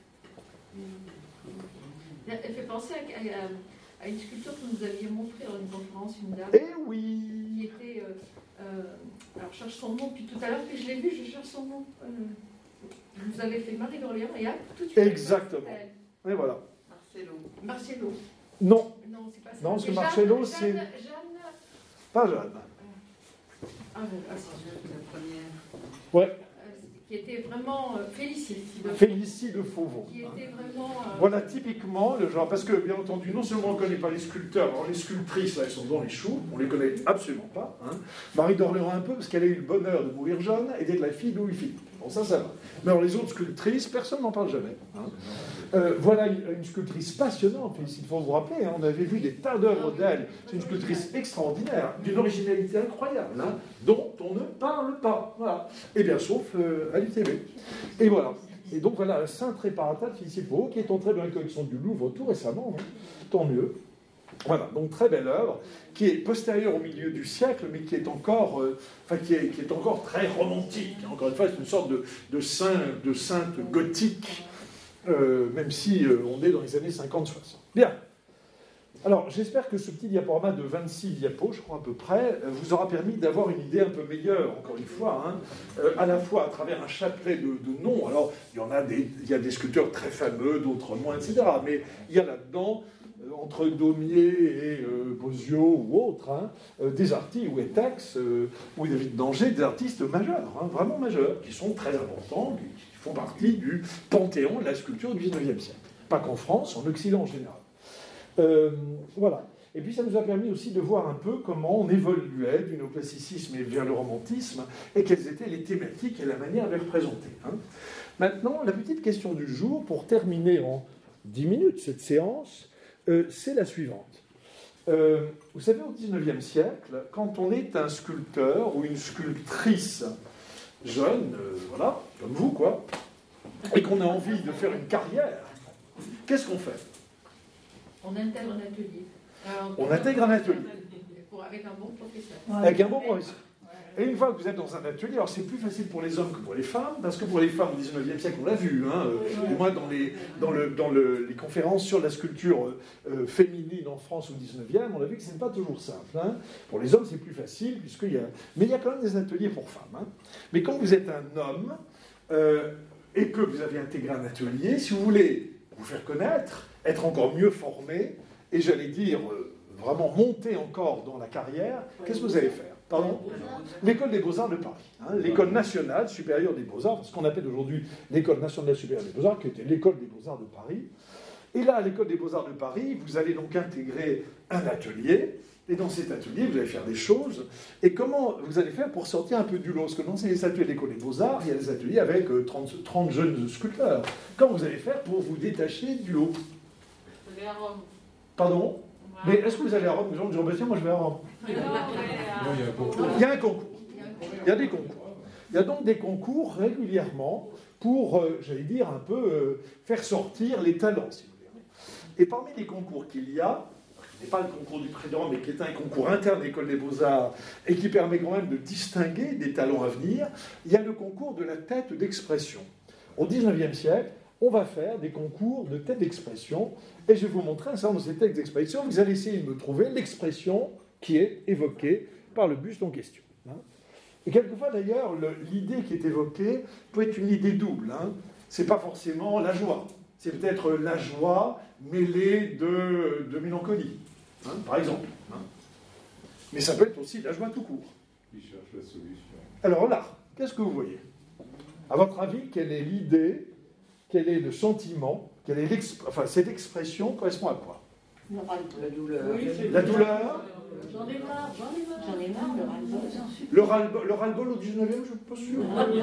Elle fait penser à une sculpture que vous aviez montrée dans une conférence, une dame. Eh Qui oui! était. Alors, je cherche son nom, puis tout à l'heure que je l'ai vu, je cherche son nom. Vous avez fait Marie d'Orléans et tout de suite. Exactement. Et voilà. Marcello. Non, Non, c'est pas ça. Non, parce que C'est Marcello, Jeanne- c'est- Jeanne- pas Jeanne. Ah, c'est La première. Ouais, qui était vraiment Félicie. Félicie de Fauvon. Qui était vraiment. Voilà typiquement le genre, parce que bien entendu, non seulement on ne connaît pas les sculpteurs, alors les sculptrices, là, elles sont dans les choux, on ne les connaît absolument pas. Hein. Marie d'Orléans un peu, parce qu'elle a eu le bonheur de mourir jeune et d'être la fille de Louis-Philippe. Bon, ça va. Mais alors les autres sculptrices, personne n'en parle jamais. Hein. Voilà une sculptrice passionnante, Félicie, il faut vous rappeler, hein, on avait vu des tas d'œuvres d'elle. C'est une sculptrice extraordinaire, d'une originalité incroyable, hein, dont on ne parle pas. Voilà. Et bien, sauf à l'UTB. Et voilà. Et donc voilà, un saint réparateur de Félicie de Fauvon qui est entré dans la collection du Louvre tout récemment, hein. Tant mieux. Voilà, donc très belle œuvre, qui est postérieure au milieu du siècle, mais qui est encore, qui est encore très romantique. Encore une fois, c'est une sorte de sainte gothique, même si on est dans les années 50-60. Bien. Alors, j'espère que ce petit diaporama de 26 diapos, je crois à peu près, vous aura permis d'avoir une idée un peu meilleure, encore une fois, hein, à la fois à travers un chapelet de noms. Alors, il y a des sculpteurs très fameux, d'autres moins, etc. Mais il y a là-dedans, entre Daumier et Bozio ou autres, hein, des artistes, ou Etex, ou David d'Angers, des artistes majeurs, hein, vraiment majeurs, qui sont très importants, qui font partie du panthéon de la sculpture du XIXe siècle. Pas qu'en France, en Occident en général. Voilà. Et puis ça nous a permis aussi de voir un peu comment on évoluait du néoclassicisme et vers le romantisme, et quelles étaient les thématiques et la manière de les représenter. Hein. Maintenant, la petite question du jour, pour terminer en 10 minutes cette séance, c'est la suivante. Vous savez, au XIXe siècle, quand on est un sculpteur ou une sculptrice jeune, voilà, comme vous, quoi, et qu'on a envie de faire une carrière, qu'est-ce qu'on fait ? On intègre un atelier. On intègre un atelier. Avec un bon professeur. Avec un bon professeur. Et une fois que vous êtes dans un atelier, alors c'est plus facile pour les hommes que pour les femmes, parce que pour les femmes au XIXe siècle, on l'a vu, hein, du moins dans les conférences sur la sculpture féminine en France au XIXe, on a vu que ce n'est pas toujours simple. Hein. Pour les hommes, c'est plus facile, mais il y a quand même des ateliers pour femmes. Hein. Mais quand vous êtes un homme et que vous avez intégré un atelier, si vous voulez vous faire connaître, être encore mieux formé, et j'allais dire vraiment monter encore dans la carrière, qu'est-ce que vous allez faire ? Pardon ? L'école des Beaux-Arts de Paris, hein, l'école nationale supérieure des Beaux-Arts, ce qu'on appelle aujourd'hui l'école nationale supérieure des Beaux-Arts, qui était l'école des Beaux-Arts de Paris. Et là, à l'école des Beaux-Arts de Paris, vous allez donc intégrer un atelier, et dans cet atelier, vous allez faire des choses. Et comment vous allez faire pour sortir un peu du lot ? Parce que dans ces ateliers de l'école des Beaux-Arts, il y a des ateliers avec 30 jeunes sculpteurs. Comment vous allez faire pour vous détacher du lot ? Vous allez à Rome. Pardon ? Mais est-ce que vous allez à Rome ? Les gens disent, tiens, moi je vais à Rome. Non, il y a un concours. Il y a un concours. Il y a des concours. Il y a donc des concours régulièrement pour, j'allais dire, un peu faire sortir les talents, si vous voulez. Et parmi les concours qu'il y a, qui n'est pas le concours du Prix de Rome, mais qui est un concours interne de l'École des Beaux-Arts et qui permet quand même de distinguer des talents à venir, il y a le concours de la tête d'expression. Au XIXe siècle, on va faire des concours de tête d'expression, et je vais vous montrer un certain nombre de ces têtes d'expression. Vous allez essayer de me trouver l'expression qui est évoquée par le buste en question. Hein. Et quelquefois, d'ailleurs, l'idée qui est évoquée peut être une idée double. Hein. Ce n'est pas forcément la joie. C'est peut-être la joie mêlée de mélancolie, hein, par exemple. Hein. Mais ça peut être aussi la joie tout court. Il cherche la solution. Alors là, qu'est-ce que vous voyez ? À votre avis, quelle est l'idée ? Quel est le sentiment ? Cette expression correspond à quoi ? La douleur. La douleur ? J'en ai marre, J'en ai marre, Le ras-le-bol au 19e, je ne suis pas sûr.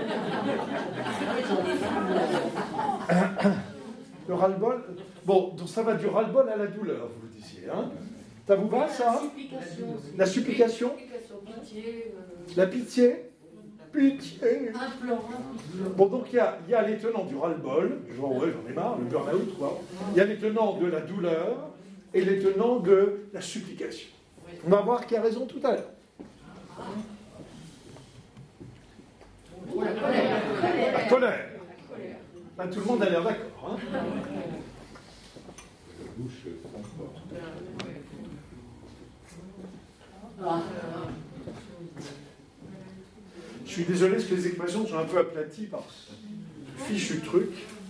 Le ras-le-bol. Bon, donc ça va du ras-le-bol à la douleur, vous le disiez. Hein. Ça vous va, ça ? La supplication ? Pitié. La pitié ? Pitié. Un plan. Bon, donc il y a les tenants du ras-le-bol, genre ouais, j'en ai marre, le burn-out, quoi. Il y a les tenants de la douleur et les tenants de la supplication. On va voir qui a raison tout à l'heure. La colère. La colère. Là, tout le monde a l'air d'accord. Hein. La bouche transporte. Je suis désolé parce que les expressions sont un peu aplaties par ce fichu truc.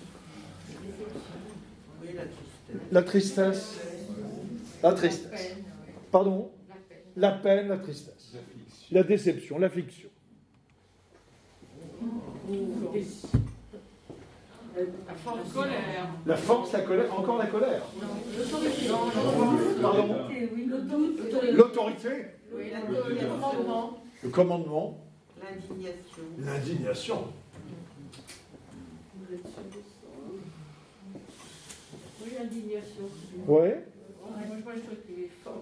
Oui, La tristesse. La tristesse. Pardon ? La peine, la tristesse. La déception, l'affliction. La force colère. La force, la colère, encore la colère. L'autorité. Pardon. L'autorité. Oui, le commandement. Le commandement. L'indignation. L'indignation. Oui, l'indignation. Ouais. Moi, je vois le truc qui est fort.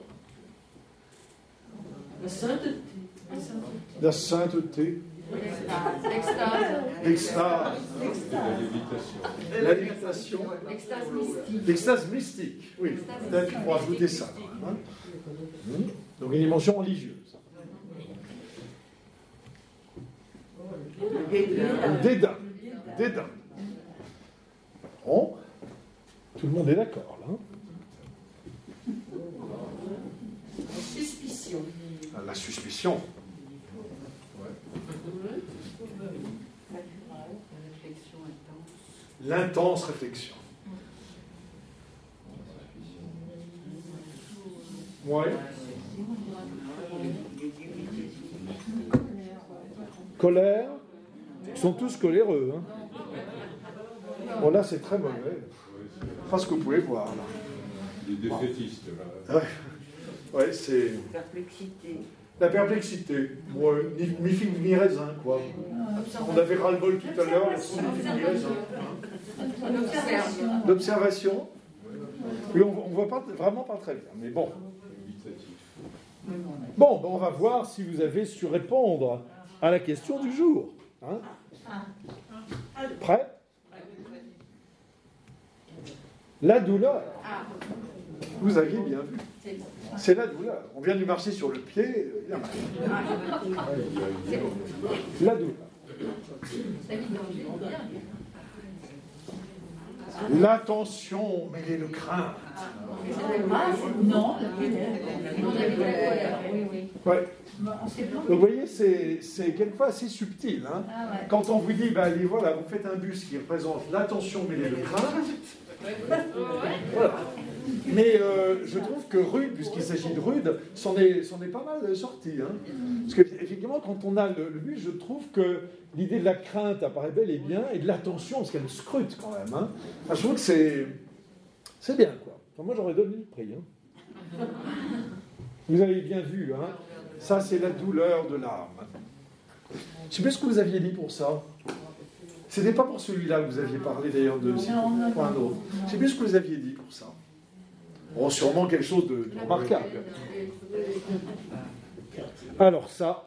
La sainteté. La sainteté. L'extase. L'extase. La lévitation. La lévitation. L'extase mystique. L'extase mystique. Oui. Peut-être qu'il faut rajouter ça. Hein. Donc une dimension religieuse. Le dédain. Dédain. Dédain. Bon. Tout le monde est d'accord, là. Suspicion. La suspicion. Réflexion intense. L'intense réflexion. Ouais. Colère. Ils sont tous coléreux. Hein. Bon, là, c'est très mauvais. Pas ce que vous pouvez voir, là. Les défaitistes, là. Ouais, c'est... Perplexité. La perplexité. Ouais, mi figue ni raisin, quoi. On avait ras-le-bol tout à l'heure, elles sont ni figue ni raisin. On observe. L'observation. Oui, on ne voit pas, vraiment pas très bien, mais bon. Bon, ben on va voir si vous avez su répondre à la question du jour. Hein? Prêt? La douleur. Vous aviez bien vu. C'est la douleur. On vient de marcher sur le pied. Il y a mal. La douleur. L'attention mêlée de crainte. Non, Ouais. Donc vous voyez, c'est quelquefois assez subtil. Hein. Quand on vous dit, ben, allez, voilà, vous faites un buste qui représente l'attention mêlée de crainte. Voilà. Mais je trouve que Rude, puisqu'il s'agit de Rude, s'en est pas mal sorti. Hein. Parce qu'effectivement, quand on a le but, je trouve que l'idée de la crainte apparaît bel et bien, et de l'attention, parce qu'elle scrute quand même. Hein. Enfin, je trouve que c'est bien, quoi. Enfin, moi, j'aurais donné le prix. Hein. Vous avez bien vu, hein. Ça, c'est la douleur de l'âme. Je ne sais plus ce que vous aviez dit pour ça. C'était pas pour celui-là que vous aviez parlé d'ailleurs de point d'autre. Je ne sais plus ce que vous aviez dit pour ça. Bon, sûrement quelque chose de remarquable. Alors ça,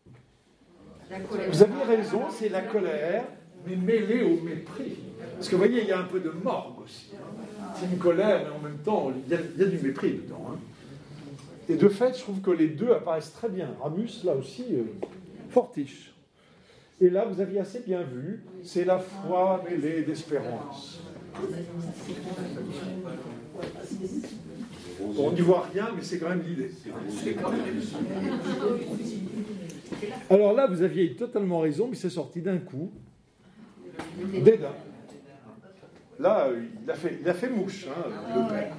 vous avez raison, c'est la colère, mais mêlée au mépris. Parce que vous voyez, il y a un peu de morgue aussi. C'est une colère, mais en même temps, il y a du mépris dedans. Hein. Et de fait, je trouve que les deux apparaissent très bien. Ramus, là aussi, fortiche. Et là, vous aviez assez bien vu, c'est la foi mêlée d'espérance. Bon, on n'y voit rien, mais c'est quand même l'idée. Alors là, vous aviez totalement raison, mais c'est sorti d'un coup. Dédain. Là, il a fait mouche, hein, le père.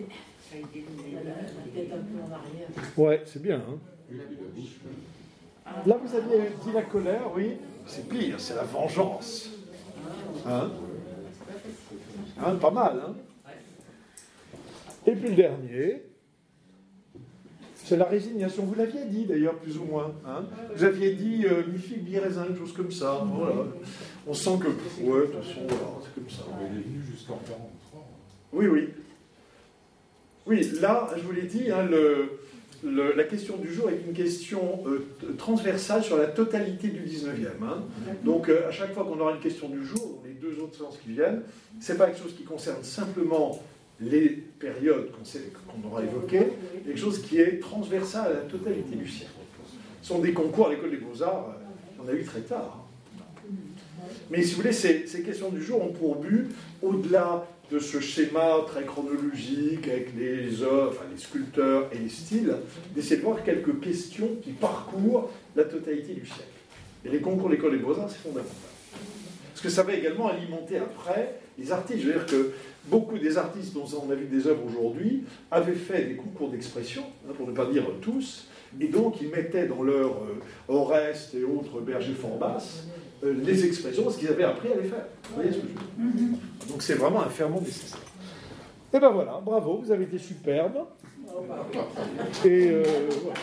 Ouais, c'est bien. Hein. Là, vous aviez dit la colère, oui. C'est pire, c'est la vengeance. Hein? Hein, pas mal, hein? Et puis le dernier, c'est la résignation. Vous l'aviez dit d'ailleurs, plus ou moins. Hein? Vous aviez dit mi-figue, mi-raisin, une chose comme ça. Voilà. On sent que, ouais, de toute façon, voilà, c'est comme ça. Elle est venue jusqu'en 43. Oui, oui. Oui, là, je vous l'ai dit, hein, la question du jour est une question transversale sur la totalité du 19e. Hein. Donc, à chaque fois qu'on aura une question du jour, dans les deux autres séances qui viennent, ce n'est pas quelque chose qui concerne simplement les périodes qu'on aura évoquées, quelque chose qui est transversal à la totalité du siècle. Ce sont des concours à l'école des beaux-arts, on a eu très tard. Mais si vous voulez, ces questions du jour ont pour but, au-delà de ce schéma très chronologique avec les œuvres, enfin, les sculpteurs et les styles, d'essayer de voir quelques questions qui parcourent la totalité du siècle. Et les concours de l'école des beaux-arts, c'est fondamental. Parce que ça va également alimenter après les artistes. Je veux dire que beaucoup des artistes dont on a vu des œuvres aujourd'hui avaient fait des concours d'expression, hein, pour ne pas dire tous, Et donc, ils mettaient dans leur Oreste et autres bergers fort basses les expressions, parce qu'ils avaient appris à les faire. Vous voyez ce que je veux dire? Donc, c'est vraiment un ferment nécessaire. Et ben voilà, bravo, vous avez été superbe. Et voilà.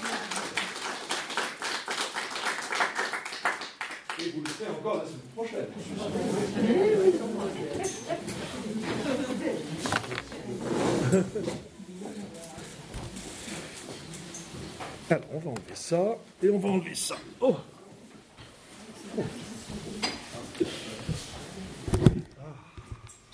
Et vous le ferez encore la semaine prochaine. Alors, on va enlever ça, et on va enlever ça. Oh.